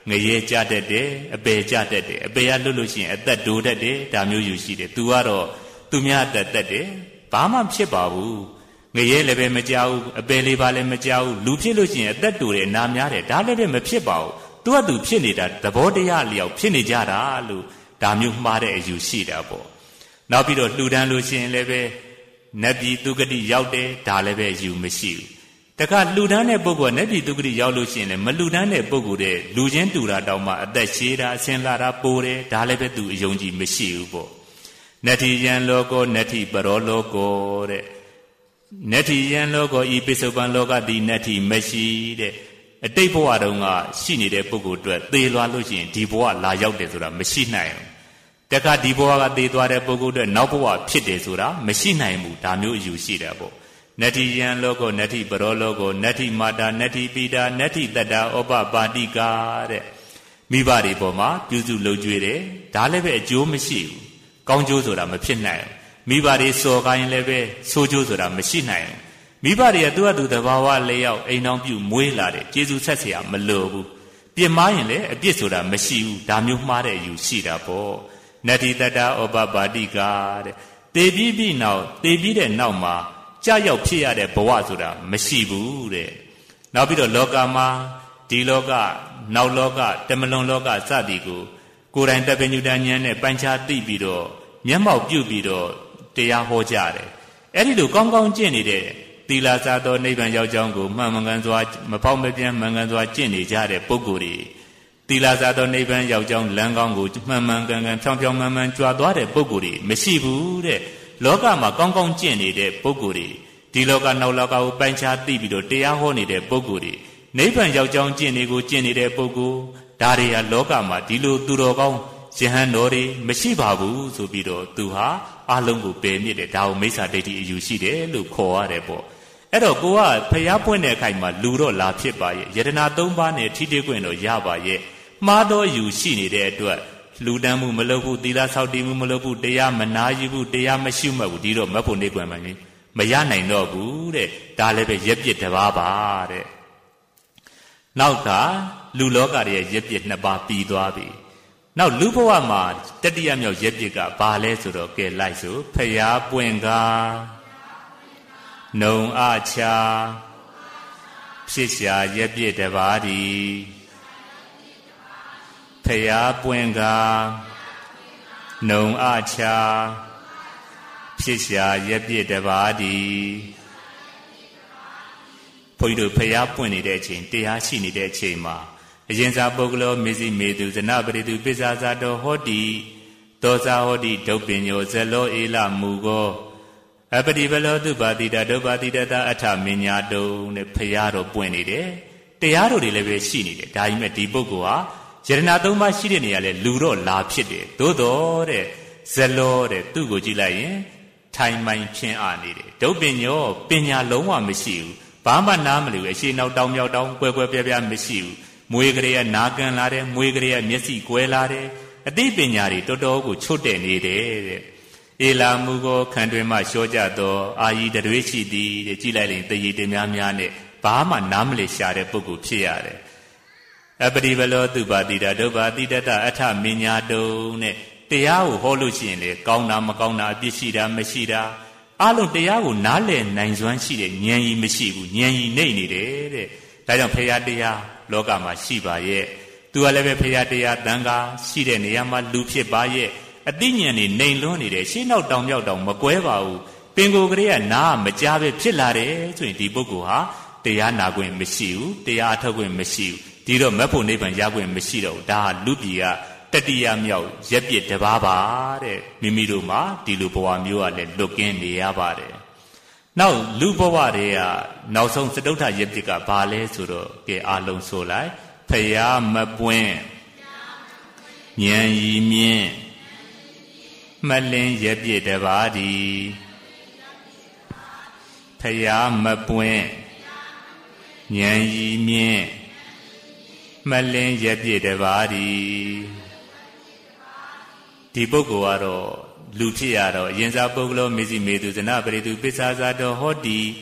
ငရဲကြတတ်တယ်အပေကြတတ်တယ်အပေကလွတ်လို့ရှိရင်အသက်ဒိုးတတ်တယ်ဒါမျိုးယူရှိတယ်သူကတော့သူများအသက်တက်တယ်ဘာမှဖြစ်ပါဘူးငရဲလည်းပဲမကြောက်ဘူးအပေလေးပါလည်းမကြောက်ဘူးလူဖြစ်လို့ရှိရင်အသက်ဒိုးတယ်နာများတယ်ဒါလည်းပဲမဖြစ်ပါဘူးသူကသူဖြစ်နေတာသဘောတရားလျောက်ဖြစ်နေကြတာလို့ဒါမျိုးမှားတဲ့အယူရှိတာပေါ့နောက်ပြီးတော့လှူဒန်းလို့ရှိရင်လည်းပဲနတ်ပြည်သူဂတိရောက်တယ်ဒါလည်းပဲယူမရှိဘူးတခါလှူဒန်းတဲ့ပုဂ္ဂိုလ်ကနတ်ပြည်သူဂတိရောက်လို့ရှိရင်လည်းမလှူဒန်းတဲ့ပုဂ္ဂိုလ်တဲ့လူချင်းတူတာတောင်မှအသက်ရှည်တာအစင်လာတာပိုတယ်ဒါလည်းပဲသူအယုံကြည်မရှိဘူးပေါ့နတ္ထိယံလောကောနတ္ထိပရောလောကောတဲ့နတ္ထိယံလောကောဤပိစုပန်လောကတိနတ္ထိမရှိတဲ့အတိတ်ဘဝတုန်းကရှိနေတဲ့ပုဂ္ဂိုလ်အတွက်သေလွာလို့ရှိရင်ဒီဘဝလာရောက်တယ်ဆိုတာမရှိနိုင်ဘူးတခါဒီဘဝကသေသွားတဲ့ပုဂ္ဂိုလ်အတွက်နောက်ဘဝဖြစ်တယ်ဆိုတာမရှိနိုင်ဘူးဒါမျိုးအယူရှိတာပေါ့နတ္ထိယံလောကောနတ္ထိပရောလောကောနတ္ထိမာတာနတ္ထိပိတာနတ္ထိတတ္တာဩပပါတိကာတဲ့မိဘတွေပေါ်မှာပြုစုလုပ်ကြွေးတယ်ဒါလည်းပဲအကျိုးမရှိဘူးကောင်းကျိုးဆိုတာမဖြစ်နိုင်ဘူးမိဘတွေစော်ကားရင်လည်းပဲဆိုးကျိုးဆိုတာမရှိနိုင်ဘူးမိဘတွေကသူ့အတူတဘာဝလျောက်အိမ်တော်ပြုမွေးလာတယ်ကျေးဇူးဆက်เสียမလိုဘူးပြစ်မှားရင်လည်းအပြစ်ဆိုတာမရှိဘူးဒါမျိုးမှားတဲ့အယူရှိတာပေါ့နတ္ထိတတ္တာဩပပါတိကာတဲ့သေပြီးတဲ့နောက်မှာကြာရောက်ဖြစ်ရတဲ့ဘဝဆိုတာမရှိဘူးတဲ့နောက်ပြီးတော့လောကမှာဒီလောကနောက်လောကတမလွန်လောကစသည်ကိုယ်တိုင်တပည့်ညုတဉာဏ်နဲ့ပိုင်းခြားသိပြီးတော့မျက်မှောက်ပြုပြီးတော့တရားဟောကြတယ်အဲ့ဒီလိုကောင်းကောင်းကျင့်နေတဲ့သီလစားသောနိဗ္ဗာန်ရောက်ကြောင်းကိုမှန်မှန်ကန်စွာမဖောက်မပြန်မှန်ကန်စွာကျင့်နေကြတဲ့ပုဂ္ဂိုလ်တွေသီလစားသောနိဗ္ဗာန်ရောက်ကြောင်းလမ်းကောင်းကိုမှန်မှန်ကန်ကန်ဖြောင်းဖြောင်းမှန်မှန်ကြွားသွားတဲ့ပုဂ္ဂိုလ်တွေမရှိဘူးတဲ့လောကမှာကောင်းကောင်းကျင့်နေတဲ့ပုဂ္ဂိုလ်တွေဒီလောကနောက်လောကကိုပိုင်းခြားသိပြီးတော့တရားဟောနေတဲ့ပုဂ္ဂိုလ်တွေနိဗ္ဗာန်ရောက်ကြောင်းကျင့်တွေကိုကျင့်နေတဲ့ပုဂ္ဂိုလ်ဒါတွေဟာလောကမှာဒီလိုသူတော်ကောင်းယဟန်တော်တွေမရှိပါဘူးဆိုပြီးတော့သူဟာအလုံးကိုပယ်မြစ်တယ်ဒါကိုမိစ္ဆာဒိဋ္ဌိအယူရှိတယ်လို့ခေါ်ရတယ်ပေါ့အဲ့တော့ကိုကဖျားပွင့်တဲ့အခိုက်မှာလူတော့လာဖြစ်ပါရဲ့ယတနာ၃ပါးနဲ့ထိတွေ့ခွင့်တော့ရပါရဲ့မှားတော့ယူရှိနေတဲ့အတွက်လူတန်းမှုမလုပ်ဘူးသီလဆောက်တည်မှုမလုပ်ဘူးတရားမနာယူဘူးတရားမရှိမှဘူးဒီတော့မဖို့နေကွယ်မှကြီးမရနိုင်တော့ဘူးတဲ့ဒါလည်းပဲရက်ပြစ်တစ်ပါးပါတဲ့နောက်ကလူလောကရဲ့ရက်ပြစ်နှစ်ပါးပြီးသွားပြီနောက်လူဘဝမှာတတိယမြောက်ရက်ပြစ်ကဘာလဲဆိုတော့ကဲလိုက်ဆိုဖျားပွင့်ကားနုံအချာဖြစ်ရှာရက်ပြစ်တစ်ပါးဒီဖျားပွင့်ကားနုံအချာဖြစ်ရှာရက်ပြစ်တစ်ပါးဒီဘုန်းကြီးတို့ဖျားပွင့်နေတဲ့အချိန်တရားရှိနေတဲ့အချိန်မှာအရင်စာပုဂ္ဂလောမေဇိမေတုဇနပရိတုပိစ္ဆာဇာတောဟောတိသောဇာဟောတိဒုပ္ပညောဇလောဧလမူကောအပတိဘလောတုပါတိတဒုပါတိတတအထမညာတုံတဲ့ဖျားတော့ပွင့်နေတယ်တရားတော်တွေလည်းပဲရှိနေတယ်ဒါကြီးမဲ့ဒီပုဂ္ဂိုလ်ဟာယတနာ၃ပါးရှိတဲ့နေရာလဲလူတော့လာဖြစ်တယ်သို့တော်တဲ့ဇလောတဲ့သူ့ကိုကြည့်လိုက်ရင်ထိုင်မိုင်ဖြင်းအားနေတယ်ဒုပ္ပညောပညာလုံးဝမရှိဘူးဘာမှနားမလည်ဘူးအရှိနောက်တောင်မြောက်တောင်ကွဲကွဲပြားပြားမရှိဘူးမွေကလေးကနာကန်လာတယ်မွေကလေးကမျက်စိကွဲလာတယ်အသိပညာတွေတော်တော်ကိုချွတ်တဲ့နေတယ်တဲ့ဧလာမူကိုခံတွင်မှလျှောကြသောအာယီတတွေရှိသည်တဲ့ကြည့်လိုက်ရင်တရေတများများနဲ့ဘာမှနားမလည်ရှာတဲ့ပုဂ္ဂိုလ်ဖြစ်ရတယ်အပတိဘလောသူပါတိတဒုပါတိတတအထမညာတုံနဲ့တရားကိုဟောလို့ရှိရင်လေကောင်းတာမကောင်းတာအပြစ်ရှိတာမရှိတာအလုံးတရားကိုနားလည်နိုင်စွမ်းရှိတဲ့ဉာဏ်ကြီးမရှိဘူးဉာဏ်ကြီးနှိမ့်နေတယ်တဲ့ဒါကြောင့်ဖရာတရားလောကမှာရှိပါရဲ့သူကလည်းပဲဖရာတရားတန်ခါရှိတဲ့နေရာမှာလူဖြစ်ပါရဲ့အသိဉာဏ်နေနှိမ်လွန်းနေတယ်ရှင်းနောက်တောင်မြောက်တောင်မကွဲပါဘူးပင်ကိုယ်ကလေးကနားမကြားပဲဖြစ်လာတယ်ဆိုရင်ဒီပုဂ္ဂိုလ်ဟာတရားနာခွင့်မရှိဘူးတရားအထောက်ခွင့်မရှိဘူးဒီတော့မဖို့နိဗ္ဗာန်ရခွင့်မရှိတော့ဘူးဒါဟာလူပြည်ကတတိယမြောက်ရက်ပြစ်တစ်ပါးပါတဲ့မိမိတို့မှာဒီလိုဘဝမျိုးကလည်းလွတ်ကင်းနေရပါတယ်နောက်လူဘဝတွေကနောက်ဆုံးစတုထရက်ပြစ်ကဘာလဲဆိုတော့ကဲအားလုံးဆိုလိုက်ဖယားမပွင့်ဉာဏ်ရည်မြင့်မလင်းရက်ပြစ်တစ်ပါးဒီဖယားမပွင့်ဉာဏ်ရည်မြင့်မလင်းရက်ပြစ်တစ်ပါးဒီဒီပုဂ္ဂိုလ်ကတော့လူဖြစ်ရတော့အရင်စားပုဂ္ဂလောမေဇိမေတုဇနပရိတုပိစ္ဆာဇာတောဟောတိ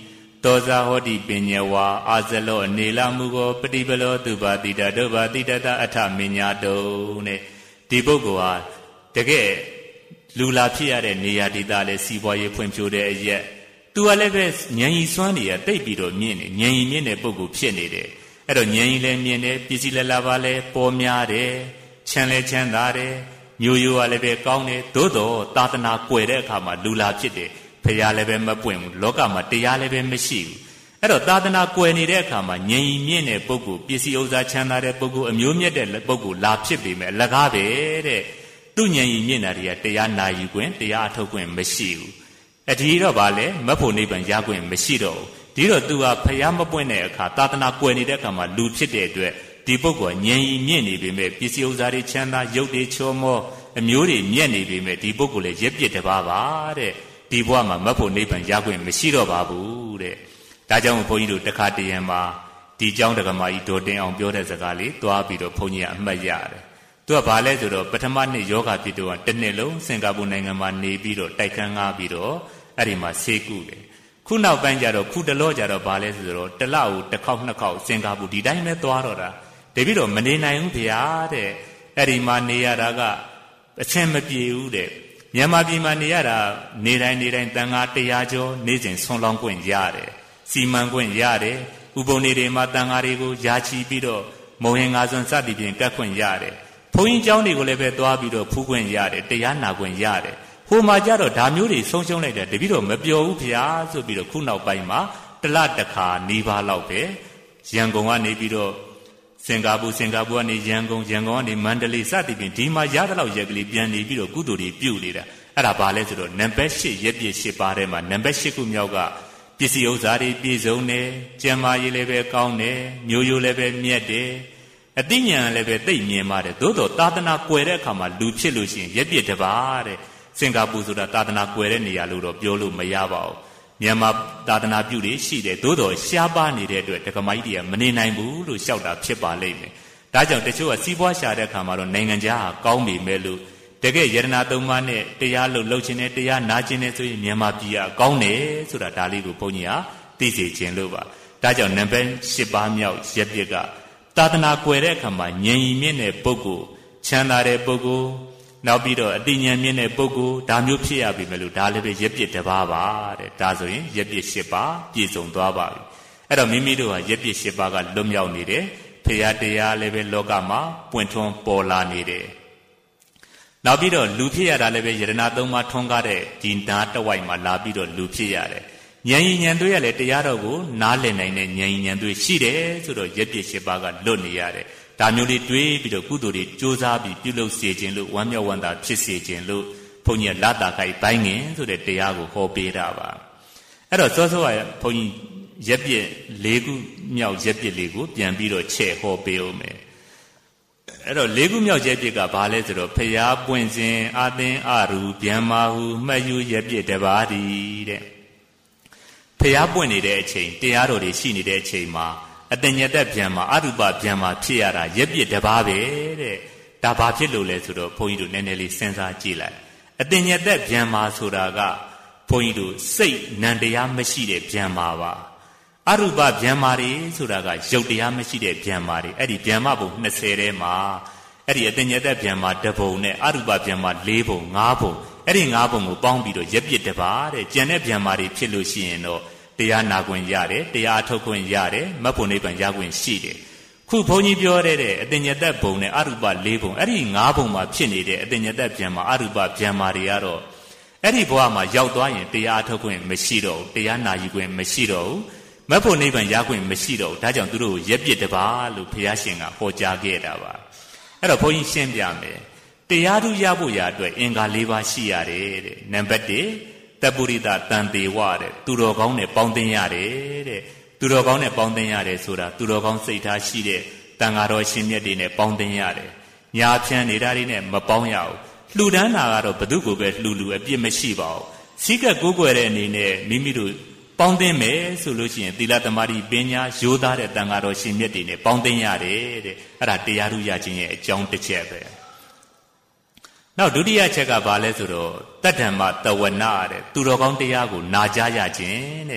တောဇာဟောတိပညဝါအာဇလောနေလာမှုကိုပฏิပလောသူပါတိတဒုပါတိတတအထမညာတုံနဲ့ဒီပုဂ္ဂိုလ်ဟာတကယ်လူလာဖြစ်ရတဲ့နေရာဒေသလဲစီးပွားရေးဖွံ့ဖြိုးတဲ့အရက်သူကလည်းပဲဉာဏ်ကြီးစွမ်းနေရတိတ်ပြီးတော့မြင့်နေဉာဏ်ကြီးမြင့်တဲ့ပုဂ္ဂိုလ်ဖြစ်နေတယ်အဲ့တော့ဉာဏ်ကြီးလည်းမြင့်တယ်ပစ္စည်းလည်းလာပါလဲပေါ်များတယ်ချမ်းလည်းချမ်းသာတယ်မျိုးရိုးကလည်းပဲကောင်းတယ်သို့တော့သာသနာကွယ်တဲ့အခါမှာလူလာဖြစ်တယ်ဖရာလည်းပဲမပွင့်ဘူးလောကမှာတရားလည်းပဲမရှိဘူးအဲ့တော့သာသနာကွယ်နေတဲ့အခါမှာဉာဏ်ကြီးမြင့်တဲ့ပုဂ္ဂိုလ်ပစ္စည်းဥစ္စာချမ်းသာတဲ့ပုဂ္ဂိုလ်အမျိုးမြတ်တဲ့ပုဂ္ဂိုလ်လာဖြစ်ပေမဲ့အလကားပဲတဲ့သူဉာဏ်ကြီးမြင့်တာတွေကတရားနာယူခွင့်တရားအထုတ်ခွင့်မရှိဘူးအဒီတော့ဗာလဲမဖို့နိဗ္ဗာန်ရခွင့်မရှိတော့ဘူးဒီတော့သူဟာဖရာမပွင့်တဲ့အခါသာသနာကွယ်နေတဲ့အခါမှာလူဖြစ်တဲ့အတွက်ဒီပုဂ္ဂိုလ်ဉာဏ်ကြီးမြင့်နေပေမဲ့ပစ္စည်းဥစ္စာတွေချမ်းသာရုပ်တွေချောမောအမျိုးတွေမြင့်နေပေမဲ့ဒီပုဂ္ဂိုလ်လည်းရက်ပြစ်တပါးပါတဲ့ဒီဘဝမှာမဖို့နိဗ္ဗာန်ရခွင့်မရှိတော့ပါဘူးတဲ့ဒါကြောင့်ဘုန်းကြီးတို့တခါတရံမှာဒီเจ้าတက္ကမကြီးဒေါ်တင်အောင်ပြောတဲ့စကားလေးတွားပြီးတော့ဘုန်းကြီးကအမှတ်ရတယ်သူကဘာလဲဆိုတော့ပထမနှစ်ယောဂဖြစ်တော့တစ်နှစ်လုံးစင်ကာပူနိုင်ငံမှာနေပြီးတော့တိုက်ခန်းငားပြီးတော့အဲ့ဒီမှာဆေးကုတယ်ခုနောက်ပိုင်းကျတော့ခုတလောကျတော့ဘာလဲဆိုတော့တစ်လကိုတစ်ခေါက်နှစ်ခေါက်စင်ကာပူဒီတိုင်းပဲသွားတော့တာတပြီးတော့မနေနိုင်ဘူးဗျာတဲ့အဲ့ဒီမှာနေရတာကအချင်းမပြေဘူးတဲ့မြန်မာပြည်မှာနေရတာနေတိုင်းတန်ခါ100ကျော်နေစဉ်ဆွန်လောင်းခွင့်ရတယ်စီမံခွင့်ရတယ်ဥပုံနေတွေမှာတန်ခါတွေကိုယာချီပြီးတော့မုံရင်ငါစွန်စသည်ဖြင့်ကတ်ခွင့်ရတယ်ဘုန်းကြီးเจ้าတွေကိုလည်းပဲသွားပြီးတော့ဖူးခွင့်ရတယ်တရားနာခွင့်ရတယ်ဟိုမှာကြတော့ဒါမျိုးတွေဆုံးရှုံးလိုက်တယ်တပည့်တော်မပြောဘူးဗျာဆိုပြီးတော့ခုနောက်ပိုင်းမှာတစ်လတစ်ခါနေပါလောက်ပဲရန်ကုန်ကနေပြီးတော့စင်ကာပူကနေရန်ကုန်ကနေမန္တလေးစသည်ဖြင့်ဒီမှာရတဲ့လောက်ရက်ကလေးပြန်နေပြီးတော့ကုသိုလ်တွေပြုနေတာအဲ့ဒါဘာလဲဆိုတော့နံပါတ်8ရက်ပြည့်8ပါးထဲမှာနံပါတ်8ခုမြောက်ကပစ္စည်းဥစ္စာတွေပြည့်စုံတယ်ကျမ်းမာရေးလည်းပဲကောင်းတယ်မျိုးရိုးလည်းပဲမြတ်တယ်အသိဉာဏ်လည်းပဲသိမြင်ပါတယ်သို့တော့သာသနာကွယ်တဲ့အခါမှာလူဖြစ်လို့ရှိရင်ရက်ပြည့်တစ်ပါးတဲ့စင်ကာပူဆိုတာသာသနာကွယ်တဲ့နေရာလို့တော့ပြောလို့မရပါဘူးမြန်မာသာသနာပြုတွေရှိတယ်သို့တော်ရှားပါနေတဲ့အတွက်ဒကမကြီးတွေကမနေနိုင်ဘူးလို့ရှောက်တာဖြစ်ပါလိမ့်မယ်ဒါကြောင့်တချို့ကစီးပွားရှာတဲ့အခါမှာတော့နိုင်ငံခြားဟာကောင်းပြီမဲ့လို့တကယ်ယရနာသုံးပါးနဲ့တရားလို့လှုပ်ခြင်းနဲ့တရားနာခြင်းနဲ့ဆိုရင်မြန်မာပြည်ကကောင်းတယ်ဆိုတာဒါလေးကိုဘုန်းကြီးဟာသိစေခြင်းလို့ပါဒါကြောင့်နံပါတ်8ပါးမြောက်ရက်ပြစ်ကသာသနာကွယ်တဲ့အခါမှာဉာဏ်ရည်မြင့်တဲ့ပုဂ္ဂိုလ်ချမ်းသာတဲ့ပုဂ္ဂိုလ်နောက်ပြီးတော့အတိညာဉ်မြင့်တဲ့ပုဂ္ဂိုလ်ဒါမျိုးဖြစ်ရပြီမလို့ဒါလည်းပဲရက်ပြစ်တစ်ပါးပါတဲ့ဒါဆိုရင်ရက်ပြစ်8ပါးပြည့်စုံသွားပါပြီအဲ့တော့မိမိတို့ဟာရက်ပြစ်8ပါးကလွတ်မြောက်နေတယ်ဖရာတရားလည်းပဲလောကမှာပွင့်ထွန်းပေါ်လာနေတယ်နောက်ပြီးတော့လူဖြစ်ရတာလည်းပဲယရနာ3ပါးထွန်းကားတဲ့ဒီနာတဝိုက်မှာလာပြီးတော့လူဖြစ်ရတယ်ဉာဏ်ရည်ဉာဏ်သွေးရလဲတရားတော်ကိုနားလည်နိုင်တဲ့ဉာဏ်ရည်ဉာဏ်သွေးရှိတယ်ဆိုတော့ရက်ပြစ်8ပါးကလွတ်နေရတယ်ဒါမျိုးလေးတွေးပြီးတော့ကုသိုလ်တွေကြိုးစားပြီးပြုလုပ်စေခြင်းလို့ဝမ်းမြောက်ဝမ်းသာဖြစ်စေခြင်းလို့ဘုန်းကြီးကလာတာခိုက်ပိုင်းငင်ဆိုတဲ့တရားကိုဟောပေးတာပါအဲ့တော့စောစောကဘုန်းကြီးရက်ပြည့်၄ခုမြောက်ရက်ပြည့်လေးကိုပြန်ပြီးတော့ချဲ့ဟောပေးအောင်မယ်အဲ့တော့၄ခုမြောက်ရက်ပြည့်ကဘာလဲဆိုတော့ဖရာပွင့်ခြင်းအာသင်အရူဗျံမာဟုမှတ်ယူရက်ပြည့်တစ်ပါးတည်းတဲ့ဖရာပွင့်နေတဲ့အချိန်တရားတော်တွေရှိနေတဲ့အချိန်မှာအတဉ္ဇတဗျံမှာအရူပဗျံမှာဖြစ်ရတာရက်ပြစ်တစ်ပါးပဲတဲ့ဒါဘာဖြစ်လို့လဲဆိုတော့ဘုန်းကြီးတို့နည်းနည်းလေးစဉ်းစားကြည့်လိုက်အတဉ္ဇတဗျံမှာဆိုတာကဘုန်းကြီးတို့စိတ်နံတရားမရှိတဲ့ဗျံမှာပါအရူပဗျံမှာတွေဆိုတာကရုပ်တရားမရှိတဲ့ဗျံမှာတွေအဲ့ဒီဗျံမှာပုံ20ထဲမှာအဲ့ဒီအတဉ္ဇတဗျံမှာတစ်ပုံနဲ့အရူပဗျံမှာ4ပုံ5ပုံအဲ့ဒီ5ပုံကိုပေါင်းပြီးတော့ရက်ပြစ်တစ်ပါးတဲ့ကျန်တဲ့ဗျံမှာတွေဖြစ်လို့ရှိရင်တော့တရားနာခွင့်ရတယ်တရားထုတ်ခွင့်ရတယ်မတ်ဖို့နိဗ္ဗာန်ရခွင့်ရှိတယ်ခုဘုန်းကြီးပြောတဲ့အတဉ္ဇတဘုံနဲ့အရူပ4ဘုံအဲ့ဒီ5ဘုံမှာဖြစ်နေတဲ့အတဉ္ဇတဗျံမှာအရူပဗျံမှာတွေကတော့အဲ့ဒီဘဝမှာရောက်သွားရင်တရားထုတ်ခွင့်မရှိတော့ဘူးတရားနာယူခွင့်မရှိတော့ဘူးမတ်ဖို့နိဗ္ဗာန်ရခွင့်မရှိတော့ဘူးဒါကြောင့်သူတို့ကိုရက်ပြစ်တစ်ပါးလို့ဘုရားရှင်ကဟောကြားခဲ့တာပါအဲ့တော့ဘုန်းကြီးရှင်းပြမယ်တရားသူရဖို့ရအတွက်အင်္ဂါ4ပါးရှိရတယ်တဲ့နံပါတ်1တပုရိသတန်တေဝတဲ့သူတော်ကောင်းနဲ့ပေါင်းသင်းရတယ်တဲ့သူတော်ကောင်းနဲ့ပေါင်းသင်းရတယ်ဆိုတာသူတော်ကောင်းစိတ်ထားရှိတဲ့တန်ဃာတော်ရှင်မြတ်တွေနဲ့ပေါင်းသင်းရတယ်ညာဖြန်းနေတာတွေနဲ့မပေါင်းရဘူးလှူဒန်းတာကတော့ဘု து ကိုပဲလှူအပြစ်မရှိပါဘူးစိကကိုးကွယ်တဲ့အနေနဲ့မိမိတို့ပေါင်းသင်းမယ်ဆိုလို့ရှိရင်သီလသမာဓိပညာရိုးသားတဲ့တန်ဃာတော်ရှင်မြတ်တွေနဲ့ပေါင်းသင်းရတယ်တဲ့အဲ့ဒါတရားဓုရခြင်းရဲ့အကြောင်းတစ်ချက်ပဲနောက်ဒုတိယချက်ကဘာလဲဆိုတော့တတ္ထမတဝနာတဲ့သူတော်ကောင်းတရားကိုနာကြားရခြင်းတဲ့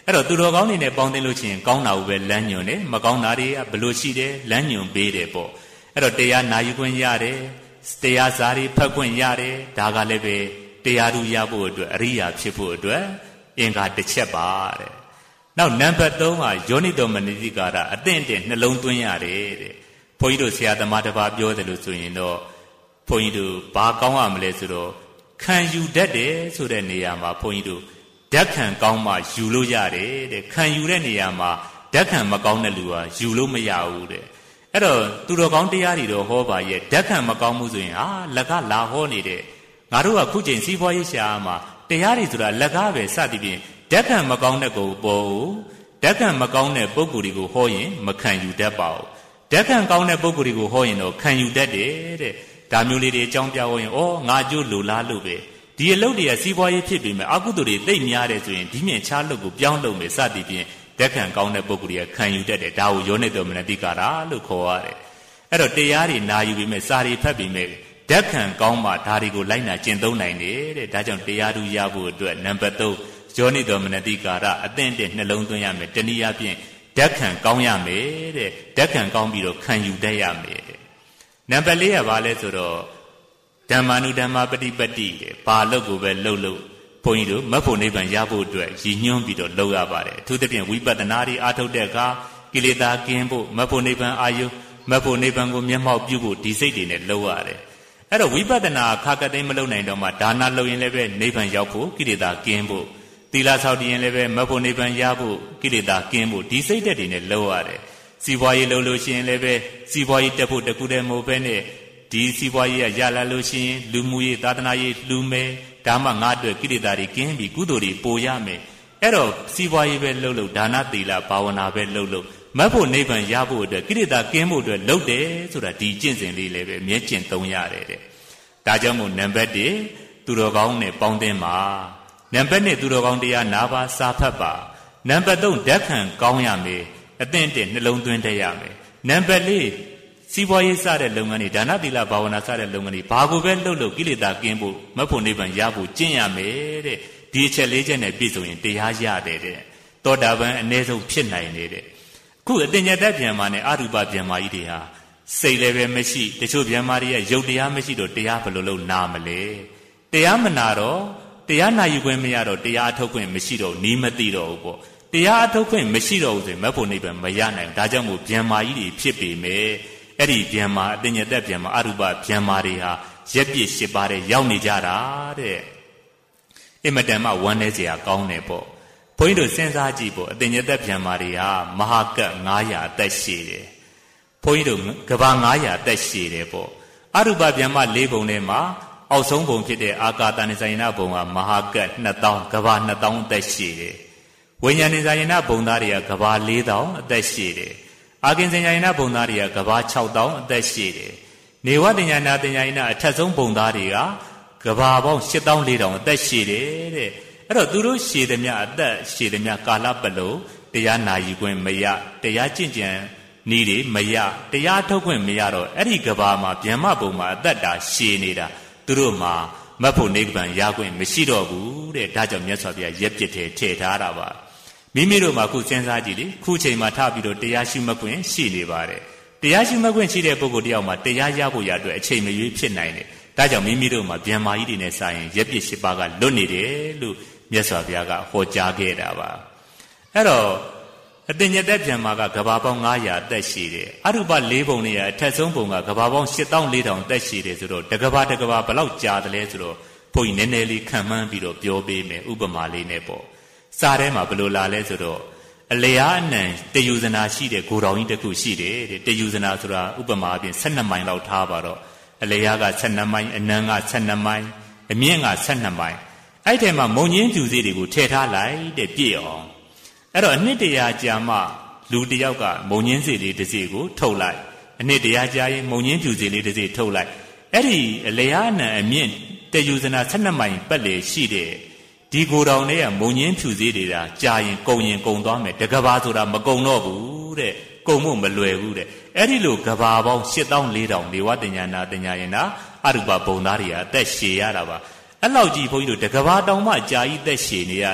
အဲ့တော့သူတော်ကောင်းတွေနဲ့ပေါင်းသင်းလို့ချင်းကောင်းတာကိုပဲလမ်းညွှန်တယ်မကောင်းတာတွေကဘလို့ရှိတယ်လမ်းညွှန်ပေးတယ်ပေါ့အဲ့တော့တရားနာယူခွင့်ရတယ်တရားစာတွေဖတ်ခွင့်ရတယ်ဒါကလည်းပဲတရားဓုရဖို့အတွက်အရိယာဖြစ်ဖို့အတွက်အင်္ဂါတစ်ချက်ပါတဲ့နောက်နံပါတ်3ကယောနိတော်မနတိကာရအသင့်တဲ့နှလုံးသွင်းရတယ်တဲ့ဘုန်းကြီးတို့ဆရာသမားတစ်ပါးပြောတယ်လို့ဆိုရင်တော့ဘုန်းကြီးတို့ဘာကောင်းရမလဲဆိုတော့ခံယူတတ်တယ်ဆိုတဲ့နေရာမှာဘုန်းကြီးတို့ဓာတ်ခံကောင်းမှယူလို့ရတယ်တဲ့ခံယူတဲ့နေရာမှာဓာတ်ခံမကောင်းတဲ့လူဟာယူလို့မရဘူးတဲ့အဲ့တော့သူတော်ကောင်းတရားတွေတော့ဟောပါရဲ့ဓာတ်ခံမကောင်းမှုဆိုရင်လက်ကလာဟောနေတဲ့ငါတို့ကခုချိန်စီးပွားရေးရှာမှာတရားတွေဆိုတာလက်ကပဲစသည်ဖြင့်ဓာတ်ခံမကောင်းတဲ့ကိုပေါ်ဘူးဓာတ်ခံမကောင်းတဲ့ပုဂ္ဂိုလ်တွေကိုဟောရင်မခံယူတတ်ပါဘူးဓာတ်ခံကောင်းတဲ့ပုဂ္ဂိုလ်တွေကိုဟောရင်တော့ခံယူတတ်တယ်တဲ့ဒါမျိုးလေးတွေအကြောင်းပြဟောရင်ငါအကျိုးလိုလားလို့ပဲဒီအလုပ်တွေကစီးပွားရေးဖြစ်ပြီးမှအကုသိုလ်တွေသိမ့်များတယ်ဆိုရင်ဒီမြင့်ချလုပ်ကိုပြောင်းလုပ်မယ်စသည်ဖြင့်ဓာတ်ခံကောင်းတဲ့ပုဂ္ဂိုလ်တွေကခံယူတတ်တယ်ဒါကိုယောနိတော်မနတိကာရလို့ခေါ်ရတယ်အဲ့တော့တရားတွေနာယူပြီးမှစာတွေဖတ်ပြီးမှဓာတ်ခံကောင်းမှဒါတွေကိုလိုက်နာကျင့်သုံးနိုင်တယ်တဲ့ဒါကြောင့်တရားဓုရဖို့အတွက်နံပါတ်3ယောနိတော်မနတိကာရအသင့်တဲ့နှလုံးသွင်းရမယ်တနည်းအားဖြင့်ဓာတ်ခံကောင်းရမယ်တဲ့ဓာတ်ခံကောင်းပြီးတော့ခံယူတတ်ရမယ်တဲ့နံပါတ်4ကဘာလဲဆိုတော့ဓမ္မနုဓမ္မပฏิပတ္တိတဲ့ဘာလို့ကိုပဲလှုပ်လို့ဘုန်းကြီးတို့မဖို့နိဗ္ဗာန်ရဖို့အတွက်ရည်ညွှန်းပြီးတော့လှုပ်ရပါတယ်အထူးသဖြင့်ဝိပဿနာတွေအားထုတ်တဲ့အခါကိလေသာကင်းဖို့မဖို့နိဗ္ဗာန်အာယုမဖို့နိဗ္ဗာန်ကိုမျက်မှောက်ပြုဖို့ဒီစိတ်တွေနဲ့လှုပ်ရတယ်အဲ့တော့ဝိပဿနာခါကသိမ်းမလုပ်နိုင်တော့မှဒါနလုပ်ရင်လည်းပဲနိဗ္ဗာန်ရောက်ဖို့ကိလေသာကင်းဖို့သီလဆောက်တည်ရင်လည်းပဲမဖို့နိဗ္ဗာန်ရဖို့ကိလေသာကင်းဖို့ဒီစိတ်တွေနဲ့လှုပ်ရတယ်စီးပွားရေးလုပ်လို့ရှိရင်လည်းပဲစီးပွားရေးတက်ဖို့တကူတည်းမဟုတ်ပဲနဲ့ဒီစီးပွားရေးရလာလို့ရှိရင်လူမှုရေးသာသနာရေးလူမယ်ဒါမှငါအတွက်ကိလေသာတွေကင်းပြီးကုသိုလ်တွေပိုရမယ်အဲ့တော့စီးပွားရေးပဲလုပ်လို့ဒါနသီလဘာဝနာပဲလုပ်လို့မဖို့နိဗ္ဗာန်ရဖို့အတွက်ကိလေသာကင်းဖို့အတွက်လုပ်တယ်ဆိုတာဒီကျင့်စဉ်လေးလည်းပဲမြဲကျင့်သုံးရတယ်တဲ့ဒါကြောင့်မို့နံပါတ်1သူတော်ကောင်းနဲ့ပေါင်းသင်းပါနံပါတ်2သူတော်ကောင်းတရားနာပါစာဖတ်ပါနံပါတ်3ဓာတ်ခံကောင်းရမယ်အသင့်တဲ့နှလုံးသွင်းတတ်ရမယ်နံပါတ်4စီးပွားရေးစတဲ့လုပ်ငန်းတွေဒါနသီလဘာဝနာစတဲ့လုပ်ငန်းတွေဘာကိုပဲလုပ်လို့ကိလေသာကင်းဖို့မဖို့နိဗ္ဗာန်ရဖို့ကျင့်ရမယ်တဲ့ဒီအချက်4ချက်နဲ့ပြည့်စုံရင်တရားရတယ်တဲ့သောတာပန်အ ਨੇ ဆုံးဖြစ်နိုင်နေတဲ့အခုအတင်ညတ်ဗျံမာနဲ့အရူပဗျံမာကြီးတွေဟာစိတ်လည်းပဲမရှိတချို့ဗျံမာတွေရဲ့ရုပ်တရားမရှိတော့တရားဘယ်လိုလုပ်နာမလဲတရားမနာတော့တရားနာယူခွင့်မရတော့တရားအထုတ်ခွင့်မရှိတော့နီးမသိတော့ဘူးပေါ့တရားအထုတ်ခွင့်မရှိတော့ဘူးဆိုရင်မဖို့နိဗ္ဗာန်မရနိုင်ဘူးဒါကြောင့်မို့ဗျံမာကြီးတွေဖြစ်ပေမဲ့အဲ့ဒီဗျံမာအတင်ညတ်ဗျံမာအရူပဗျံမာတွေဟာရက်ပြည့်၈ပါးတဲ့ရောက်နေကြတာတဲ့အင်မတန်မှဝမ်းနည်းစရာကောင်းတယ်ပေါ့ဘုန်းကြီးတို့စဉ်းစားကြည့်ပေါ့အတင်ညတ်ဗျံမာတွေဟာမဟာကတ်900အသက်ရှည်တယ်ဘုန်းကြီးတို့ကဘာ900အသက်ရှည်တယ်ပေါ့အရူပဗျံမာ၄ပုံထဲမှာအောက်ဆုံးပုံဖြစ်တဲ့အာကာသနိဇာယနာဘုံကမဟာကတ်2000ကဘာ2000အသက်ရှည်တယ်ဝိညာဉ်နိဇာယနာဘုံသားတွေကကဘာ4000အသက်ရှည်တယ်အာကင်စဉ္ညာယနာဘုံသားတွေကကဘာ6000အသက်ရှည်တယ်နေဝတဉ္ညာနာတဉ္ညာယနာအထက်ဆုံးဘုံသားတွေကကဘာပေါင်း8400အသက်ရှည်တယ်တဲ့အဲ့တော့သူတို့ရှည်သည်များအသက်ရှည်သည်များကာလပတ်လုံးတရားနာယူခွင့်မရတရားကျင့်ကြံနည်းတွေမရတရားထုတ်ခွင့်မရတော့အဲ့ဒီကဘာမှာဗျမ္မဘုံမှာအသက်တာရှည်နေတာသူတို့မှာမဖို့နိဗ္ဗာန်ရခွင့်မရှိတော့ဘူးတဲ့ဒါကြောင့်မြတ်စွာဘုရားရက်ပြစ်ထဲထည့်ထားတာပါမိမိတို့မှာခုစဉ်းစားကြည့်လေခုချိန်မှာထပြီးတော့တရားရှိမှတ်ခွင့်ရှိနေပါတယ်တရားရှိမှတ်ခွင့်ရှိတဲ့ပုဂ္ဂိုလ်တယောက်မှာတရားရဖို့ရအတွက်အချိန်မရွေးဖြစ်နိုင်တယ်ဒါကြောင့်မိမိတို့မှာဗျံမာကြီးတွေနဲ့စာရင်ရက်ပြစ်၈ပါးကလွတ်နေတယ်လို့မြတ်စွာဘုရားကဟောကြားခဲ့တာပါအဲ့တော့အတင်ညတ်ဗျံမာကကဘာပေါင်း900အသက်ရှိတယ်အရူပ၄ပုံတွေကအထက်ဆုံးပုံကကဘာပေါင်း8400အသက်ရှိတယ်ဆိုတော့တကဘာဘယ်လောက်ကြာတယ်လဲဆိုတော့ဘုန်းကြီးနည်းနည်းလေးခံမှန်းပြီးတော့ပြောပေးမယ်ဥပမာလေးနဲ့ပေါ့စာထဲမှာဘယ်လိုလာလဲဆိုတော့အလျားအနံတယူဇနာရှိတဲ့ဂိုတော်ကြီးတစ်ခုရှိတယ်တဲ့တယူဇနာဆိုတာဥပမာအပြင်12မိုင်လောက်ထားပါတော့အလျားက12မိုင်အနံက12မိုင်အမြင့်က12မိုင်အဲ့ထဲမှာမုံညင်းဖြူစေးတွေကိုထည့်ထားလိုက်တဲ့ပြည့်အောင်အဲ့တော့အနှစ်တရာကြာမှလူတယောက်ကမုံညင်းစေးလေးတစ်စီကိုထုတ်လိုက်အနှစ်တရာကြာရင်မုံညင်းဖြူစေးလေးတစ်စီထုတ်လိုက်အဲ့ဒီအလျားအနံအမြင့်တယူဇနာ12မိုင်ပတ်လေရှိတဲ့ဒီကိုယ်တော်နဲ့ကမုံညင်းဖြူစည်းနေတာကြာရင်ကုံသွားမယ်တကဘာဆိုတာမကုံတော့ဘူးတဲ့ကုံဖို့မလွယ်ဘူးတဲ့အဲ့ဒီလိုကဘာပေါင်း8400နေဝတဉ္ညာနာတဉ္ညာယနာအရူပဘုံသားတွေကအသက်ရှည်ရတာပါအဲ့လောက်ကြီးဘုန်းကြီးတို့တကဘာတောင်မှကြာကြီးသက်ရှည်နေရတာ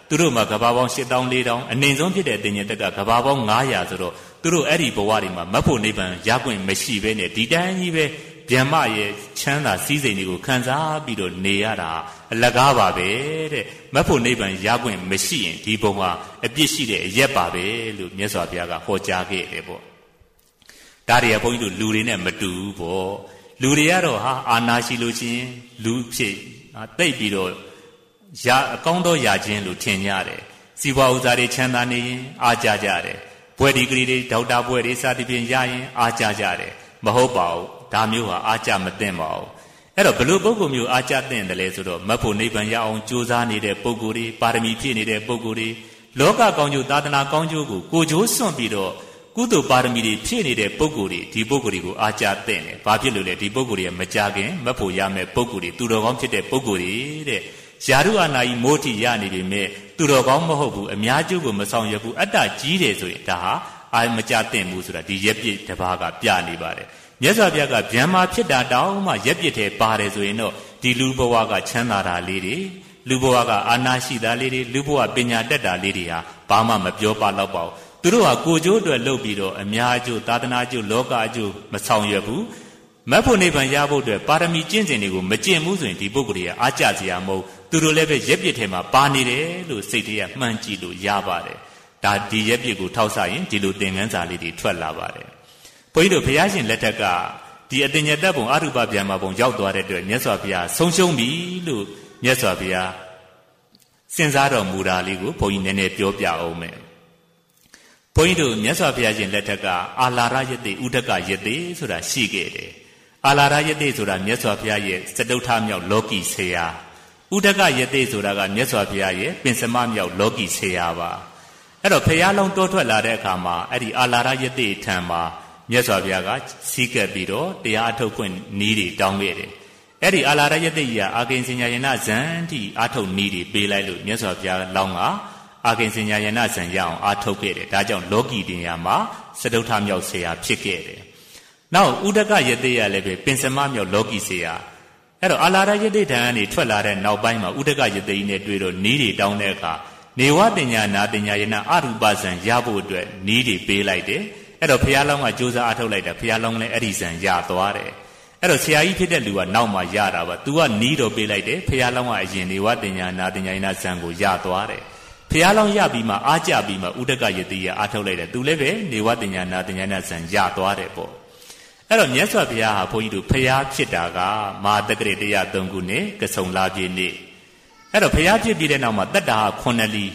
သူတို့မှာကဘာပေါင်း8000 4000အနိုင်ဆုံးဖြစ်တဲ့အတင်ញတက်ကကဘာပေါင်း900ဆိုတော့သူတို့အဲ့ဒီဘဝတွေမှာမတ်ဖို့နိဗ္ဗာန်ရခွင့်မရှိဘဲနဲ့ဒီတိုင်းကြီးပဲဗျမ္မရဲ့ချမ်းသာစည်းစိမ်တွေကိုခံစားပြီးတော့နေရတာအလကားပါပဲတဲ့မတ်ဖို့နိဗ္ဗာန်ရခွင့်မရှိရင်ဒီဘုံဟာအပြစ်ရှိတဲ့အရက်ပါပဲလို့မြတ်စွာဘုရားကဟောကြားခဲ့တယ်ပေါ့ဒါတွေကဘုန်းကြီးတို့လူတွေနဲ့မတူဘူးပေါ့လူတွေကတော့ဟာအာနာရှိလို့ချင်းလူဖြစ်တိတ်ပြီးတော့အကောင်းသောရာချင်းလို့ထင်ကြတယ်စီးပွားဥစ္စာတွေချမ်းသာနေရင်အားကြကြတယ်ဘွဲဒီဂရီတွေဒေါက်တာဘွဲတွေစသဖြင့်ရရင်အားကြကြတယ်မဟုတ်ပါဘူးဒါမျိုးဟာအားကြမသင့်ပါဘူးအဲ့တော့ဘလို့ပုဂ္ဂိုလ်မျိုးအားကြသင့်တယ်လဲဆိုတော့မတ်ဖို့နိဗ္ဗာန်ရအောင်ကြိုးစားနေတဲ့ပုဂ္ဂိုလ်တွေပါရမီဖြည့်နေတဲ့ပုဂ္ဂိုလ်တွေလောကကောင်းကျိုးသာသနာကောင်းကျိုးကိုကိုယ်ကျိုးစွန့်ပြီးတော့ကုသိုလ်ပါရမီတွေဖြည့်နေတဲ့ပုဂ္ဂိုလ်တွေဒီပုဂ္ဂိုလ်တွေကိုအားကြသင့်တယ်ဘာဖြစ်လို့လဲဒီပုဂ္ဂိုလ်တွေကမကြခင်မတ်ဖို့ရမယ့်ပုဂ္ဂိုလ်တွေသူတော်ကောင်းဖြစ်တဲ့ပုဂ္ဂိုလ်တွေတဲ့ယာရုအာနာကြီးမိုးတိရနေပြီမဲ့သူတော်ကောင်းမဟုတ်ဘူးအများကျိုးကိုမဆောင်ရွက်ဘူးအတ္တကြီးတယ်ဆိုရင်ဒါဟာအာမကြသင့်ဘူးဆိုတာဒီရက်ပြစ်တစ်ပါးကပြနေပါတယ်မြတ်စွာဘုရားကဗျမ္မာဖြစ်တာတောင်းမှရက်ပြစ်တယ်ပါတယ်ဆိုရင်တော့ဒီလူဘဝကချမ်းသာတာလေးတွေလူဘဝကအာနာရှိတာလေးတွေလူဘဝပညာတတ်တာလေးတွေဟာဘာမှမပြောပါတော့ပါဘူးသူတို့ဟာကိုယ်ကျိုးအတွက်လုပ်ပြီးတော့အများအကျိုးသာသနာကျိုးလောကအကျိုးမဆောင်ရွက်ဘူးမတ်ဖို့နိဗ္ဗာန်ရဖို့အတွက်ပါရမီကျင့်စဉ်တွေကိုမကျင့်ဘူးဆိုရင်ဒီပုဂ္ဂိုလ်တွေကအားကြစရာမဟုတ်သူတို့လည်းပဲရက်ပြစ်ထဲမှာပါနေတယ်လို့စိတ်ထဲကမှန်းကြည့်လို့ရပါတယ်ဒါဒီရက်ပြစ်ကိုထောက်ဆရင်ဒီလိုသင်ခန်းစာလေးတွေထွက်လာပါတယ်ဘုန်းကြီးတို့ဘုရားရှင်လက်ထက်ကဒီအတင်ញတတ်ပုံအရူပဗျမ္မာပုံရောက်သွားတဲ့အတွက်မြတ်စွာဘုရားဆုံးရှုံးပြီလို့မြတ်စွာဘုရားစဉ်းစားတော်မူတာလေးကိုဘုန်းကြီးနည်းနည်းပြောပြအောင်မယ်ဘုန်းကြီးတို့မြတ်စွာဘုရားရှင်လက်ထက်ကအာလာရယတိဥဒကယတိဆိုတာရှိခဲ့တယ်အာလာရယတိဆိုတာမြတ်စွာဘုရားရဲ့စတုထမြောက်လောကီဆရာဥဒကယတိဆိုတာကမြတ်စွာဘုရားရဲ့ပင်စမမြောက်လောကီဆရာပါအဲ့တော့ဘုရားလုံးတိုးထွက်လာတဲ့အခါမှာအဲ့ဒီအာလာရယတိထံမှာမြတ်စွာဘုရားကစီးကပ်ပြီးတော့တရားအထုတ်ခွင့်နီးတွေတောင်းခဲ့တယ်အဲ့ဒီအာလာရယတိကြီးကအာကိဉ္စဉာယနာဇံတိအထုတ်နီးတွေပေးလိုက်လို့မြတ်စွာဘုရားလောင်းကအာကိဉ္စဉာယနာဇံရအောင်အထုတ်ခဲ့တယ်ဒါကြောင့်လောကီတင်ရမှာစတုထမြောက်ဆရာဖြစ်ခဲ့တယ်နောက်ဥဒကယတိရလည်းပဲပင်စမမြောက်လောကီဆရာအဲ့တော့အာလာရယတိထံကနေထွက်လာတဲ့နောက်ပိုင်းမှာဥဒကယတိနဲ့တွေ့တော့နီးတွေတောင်းတဲ့အခါနေဝတင်ညာနာတင်ညာယနာအရူပဇံရဖို့အတွက်နီးတွေပေးလိုက်တယ်အဲ့တော့ဘုရားလောင်းကကြိုးစားအထုတ်လိုက်တာဘုရားလောင်းလည်းအဲ့ဒီဇံရသွားတယ်အဲ့တော့ဆရာကြီးဖြစ်တဲ့လူကနောက်မှရတာပါ तू ကနီးတော့ပေးလိုက်တယ်ဘုရားလောင်းကအရင်နေဝတင်ညာနာတင်ညာယနာဇံကိုရသွားတယ်ဘုရားလောင်းရပြီးမှအားကြပြီးမှဥဒကယတိရအားထုတ်လိုက်တယ် तू လည်းပဲနေဝတင်ညာနာတင်ညာယနာဇံရသွားတယ်ပေါ့အဲ့တော့မြတ်စွာဘုရားဟာဘုန်းကြီးတို့ဘုရားဖြစ်တာကမဟာတက္ကရာ103ခုနှစ်ကဆုံလပြည့်နေ့အဲ့တော့ဘုရားဖြစ်ပြီးတဲ့နောက်မှာတတ္တာ9လီ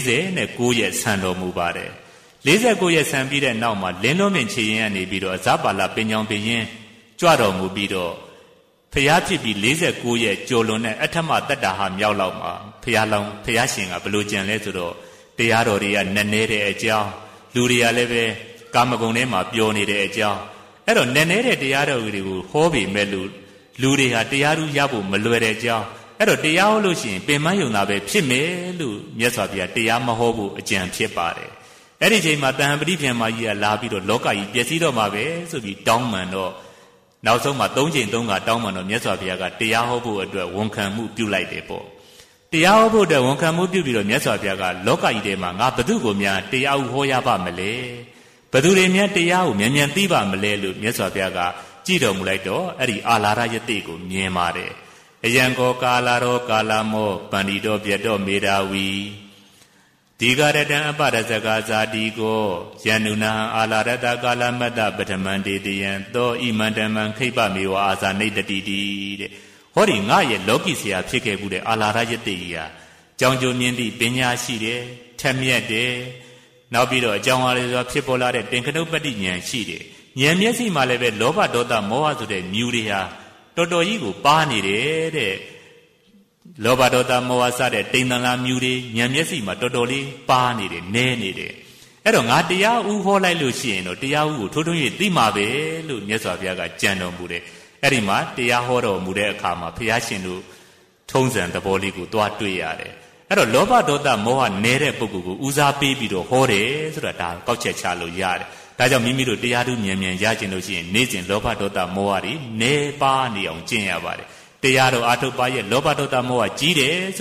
49ရက်ဆံတော်မူပါတယ်49ရက်ဆံပြီးတဲ့နောက်မှာလင်းလုံးမြင့်ခြေရင်ကနေပြီးတော့အဇပါလပင်ညောင်ပင်ရင်ကြွတော်မူပြီးတော့ဘုရားဖြစ်ပြီး49ရက်ကျော်လွန်တဲ့အထမတတ္တာဟာမြောက်လောက်မှာဘုရားလောင်းဘုရားရှင်ကဘလို့ကြံလဲဆိုတော့တရားတော်တွေကနည်းနည်းတဲ့အကြောင်းလူတွေကလည်းပဲကာမဂုဏ်ထဲမှာပျော်နေတဲ့အကြောင်းအဲ့တော့နည်းနည်းတဲ့တရားတော်တွေကိုဟောပေမဲ့လူတွေဟာတရားဥရဖို့မလွယ်တဲ့အကြောင်းအဲ့တော့တရားဟောလို့ရှိရင်ပင်မယုံတာပဲဖြစ်မယ်လို့မြတ်စွာဘုရားတရားမဟောဖို့အကြံဖြစ်ပါတယ်အဲ့ဒီချိန်မှာတဟံပတိပြန်မကြီးကလာပြီးတော့လောကကြီးပျက်စီးတော့မှာပဲဆိုပြီးတောင်းပန်တော့နောက်ဆုံးမှာ3ချိန်3ခါတောင်းပန်တော့မြတ်စွာဘုရားကတရားဟောဖို့အတွက်ဝန်ခံမှုပြုလိုက်တယ်ပေါ့တရားဟောဖို့အတွက်ဝန်ခံမှုပြုပြီးတော့မြတ်စွာဘုရားကလောကကြီးထဲမှာငါဘသူကိုများတရားဥဟောရပါမလဲဘသူတွေများတရားကိုမြန်မြန်သိပါမလဲလို့မြတ်စွာဘုရားကကြည်တော်မူလိုက်တော့အဲ့ဒီအာလာရယတိကိုမြင်ပါတယ်အယံကောကာလာရောကာလာမောပန္တိတော်ပြတ်တော်မေရာဝီဒီဃရတံအပရဇကဇာတိကိုယန္နုနာအာလာရတကာလမတ္တပထမံတေတယံသောဣမန္တမံခိပမေဝအာဇာနေတတိတိတဲ့ဟောဒီငါရဲ့လောကီဆရာဖြစ်ခဲ့ဘူးတဲ့အာလာရယတိကြီးဟာကြောင်ကြိုမြင့်သည့်ပညာရှိတယ်ထက်မြက်တယ်နောက်ပြီးတော့အကြောင်းအရာတွေဖြစ်ပေါ်လာတဲ့တင်ခဏုပ္ပတ္တိဉာဏ်ရှိတယ်ဉာဏ်မျက်စိမှာလည်းပဲလောဘဒေါသမောဟဆိုတဲ့မြူတွေဟာတော်တော်ကြီးကိုပါနေတယ်တဲ့လောဘဒေါသမောဟစတဲ့တိမ်တန်လာမြူတွေဉာဏ်မျက်စိမှာတော်တော်လေးပါနေတယ်နဲနေတယ်အဲ့တော့ငါတရားဥဟောလိုက်လို့ရှိရင်တော့တရားဥကိုထိုးထွင်း၍သိမှာပဲလို့မြတ်စွာဘုရားကကြံတော်မူတယ်အဲ့ဒီမှာတရားဟောတော်မူတဲ့အခါမှာဘုရားရှင်တို့ထုံးစံသဘောလေးကိုတွားတွေ့ရတယ်အဲ့တော့လောဘဒေါသမောဟနေတဲ့ပုဂ္ဂိုလ်ကိုဦးစားပေးပြီးတော့ဟောတယ်ဆိုတာဒါကောက်ချက်ချလို့ရတယ်ဒါကြောင့်မိမိတို့တရားထုမြန်မြန်ရကျင်လို့ရှိရင်နေ့စဉ်လောဘဒေါသမောဟတွေနေပါနေအောင်ကျင့်ရပါတယ်တရားတော်အာထုတ်ပါရဲ့လောဘဒေါသမောဟကြီးတယ်ဆိုရင်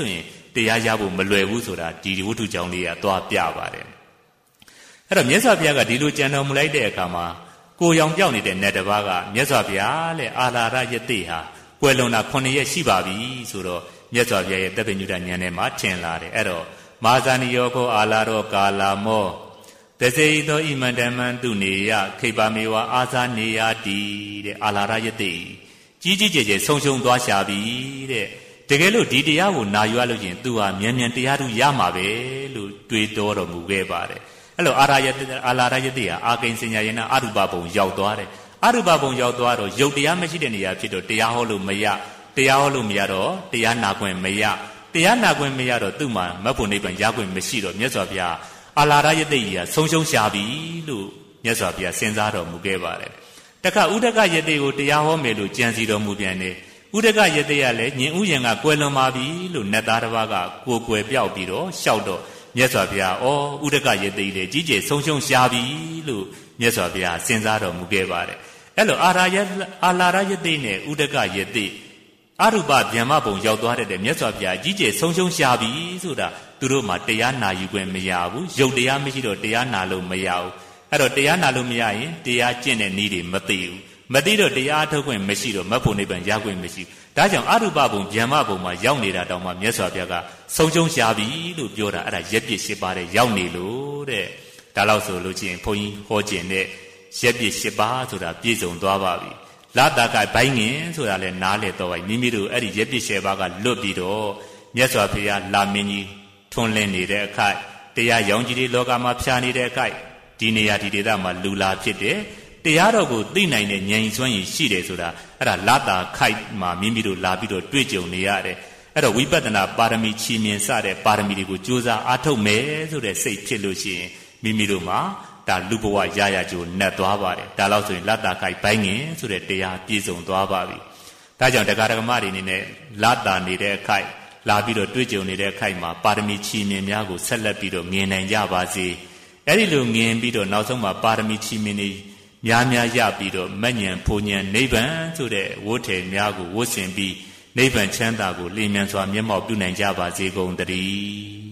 တရားရဖို့မလွယ်ဘူးဆိုတာဒီဝတ္ထုကြောင့်လေးကသွားပြပါတယ်အဲ့တော့မြတ်စွာဘုရားကဒီလိုကြံတော်မူလိုက်တဲ့အခါမှာကိုရောင်ပြောက်နေတဲ့နတ်တစ်ပါးကမြတ်စွာဘုရားလေအာလာရယတိဟာကွယ်လွန်တာ9ရက်ရှိပါပြီဆိုတော့မြတ်စွာဘုရားရဲ့တပ္ပညုတဉာဏ်ထဲမှာထင်လာတယ်အဲ့တော့မာဇာနိယောကိုအာလာရောကာလာမောတစေသောဣမန္တမန်တုနေယခိပါမေဝအာဇာနေယတိတဲ့အာလာရယတိကြီးကြီးကျယ်ကျယ်ဆုံးရှုံးသွားရှာပြီတဲ့တကယ်လို့ဒီတရားကိုနာယူရလို့ရင်သူဟာမြန်မြန်တရားသူရမှာပဲလို့တွေးတောတော်မူခဲ့ပါတယ်အဲ့လိုအာလာရယတိဟာအာကိဉ္စညာယေနအရူပဘုံရောက်သွားတယ်အရူပဘုံရောက်သွားတော့ယုတ်တရားမရှိတဲ့နေရာဖြစ်တော့တရားဟောလို့မရတရားဟောလို့မရတော့တရားနာခွင့်မရတရားနာခွင့်မရတော့သူ့မှာမဖို့နိဗ္ဗာန်ရခွင့်မရှိတော့မြတ်စွာဘုရားအာလာရယတိကြီးဟာဆုံးရှုံးရှာပြီလို့မြတ်စွာဘုရားစဉ်းစားတော်မူခဲ့ပါတယ်တခါဥဒကယတိကိုတရားဟောမယ်လို့ကြံစီတော်မူပြန်တယ်ဥဒကယတိကလည်းညင်ဥယျင်ကကွယ်လွန်ပါပြီလို့နတ်သားတစ်ပါးကကိုယ်ကွယ်ပြောက်ပြီးတော့ရှောက်တော့မြတ်စွာဘုရားဥဒကယတိလေကြီးကျယ်ဆုံးရှုံးရှာပြီလို့မြတ်စွာဘုရားစဉ်းစားတော်မူခဲ့ပါတယ်အဲ့လိုအာလာရယတိနဲ့ဥဒကယတိအရူပဗျမ္မဘုံရောက်သွားတဲ့မြတ်စွာဘုရားကြီးကျယ်ဆုံးရှုံးရှာပြီဆိုတာသူတို့မှာတရားနာယူခွင့်မရဘူးယုတ်တရားမရှိတော့တရားနာလို့မရဘူးအဲ့တော့တရားနာလို့မရရင်တရားကျင့်တဲ့နည်းတွေမသိဘူးမသိတော့တရားထုတ်ခွင့်မရှိတော့မဖို့နိဗ္ဗာန်ရခွင့်မရှိဒါကြောင့်အရူပဘုံဗျမ္မဘုံမှာရောက်နေတာတောင်မှမြတ်စွာဘုရားကဆုံးရှုံးရှာပြီလို့ပြောတာအဲ့ဒါရက်ပြစ်၈ပါးတဲ့ရောက်နေလို့တဲ့ဒါလောက်ဆိုလို့ချင်းဘုန်းကြီးဟောခြင်းတဲ့ရက်ပြစ်၈ပါးဆိုတာပြည့်စုံသွားပါပြီလာတာကဘိုင်းငင်ဆိုတာလည်းနားလေတော့ပါမိမိတို့အဲ့ဒီရက်ပြစ်၈ပါးကလွတ်ပြီးတော့မြတ်စွာဘုရားလာမင်းကြီးထွန်းလင်းနေတဲ့အခိုက်တရားရောင်ကြီးတွေလောကမှာဖြာနေတဲ့အခိုက်ဒီနေရာဒီဒေသမှာလူလာဖြစ်တယ်တရားတော်ကိုသိနိုင်တဲ့ဉာဏ်စွမ်းရည်ရှိတယ်ဆိုတာအဲ့ဒါလာတာခိုက်မှာမိမိတို့လာပြီးတော့တွေ့ကြုံနေရတယ်အဲ့တော့ဝိပဿနာပါရမီချီမြင်စတဲ့ပါရမီတွေကိုကြိုးစားအားထုတ်မယ်ဆိုတဲ့စိတ်ဖြစ်လို့ရှိရင်မိမိတို့မှာဒါလူဘဝရရကြိုနှက်သွားပါတယ်ဒါလို့ဆိုရင်လာတာခိုက်ဘိုင်းငင်ဆိုတဲ့တရားပြည့်စုံသွားပါပြီဒါကြောင့်တရားဓမ္မတွေအနေနဲ့လာတာနေတဲ့အခိုက်လာပြီးတော့တွေ့ကြုံနေတဲ့အခိုက်မှာပါရမီချီမြင်များကိုဆက်လက်ပြီးတော့မြင်နိုင်ကြပါစေအဲ့ဒီလိုမြင်ပြီးတော့နောက်ဆုံးမှာပါရမီချီမြင်နေများများရပြီးတော့မဉ္ဇဉ်ဘုံဉ္ဇဉ်နိဗ္ဗာန်ဆိုတဲ့ဝဋ်ထေများကိုဝတ်ဆင်ပြီးနိဗ္ဗာန်ချမ်းသာကိုလင်းမြန်စွာမျက်မှောက်ပြုနိုင်ကြပါစေကုန်သတည်း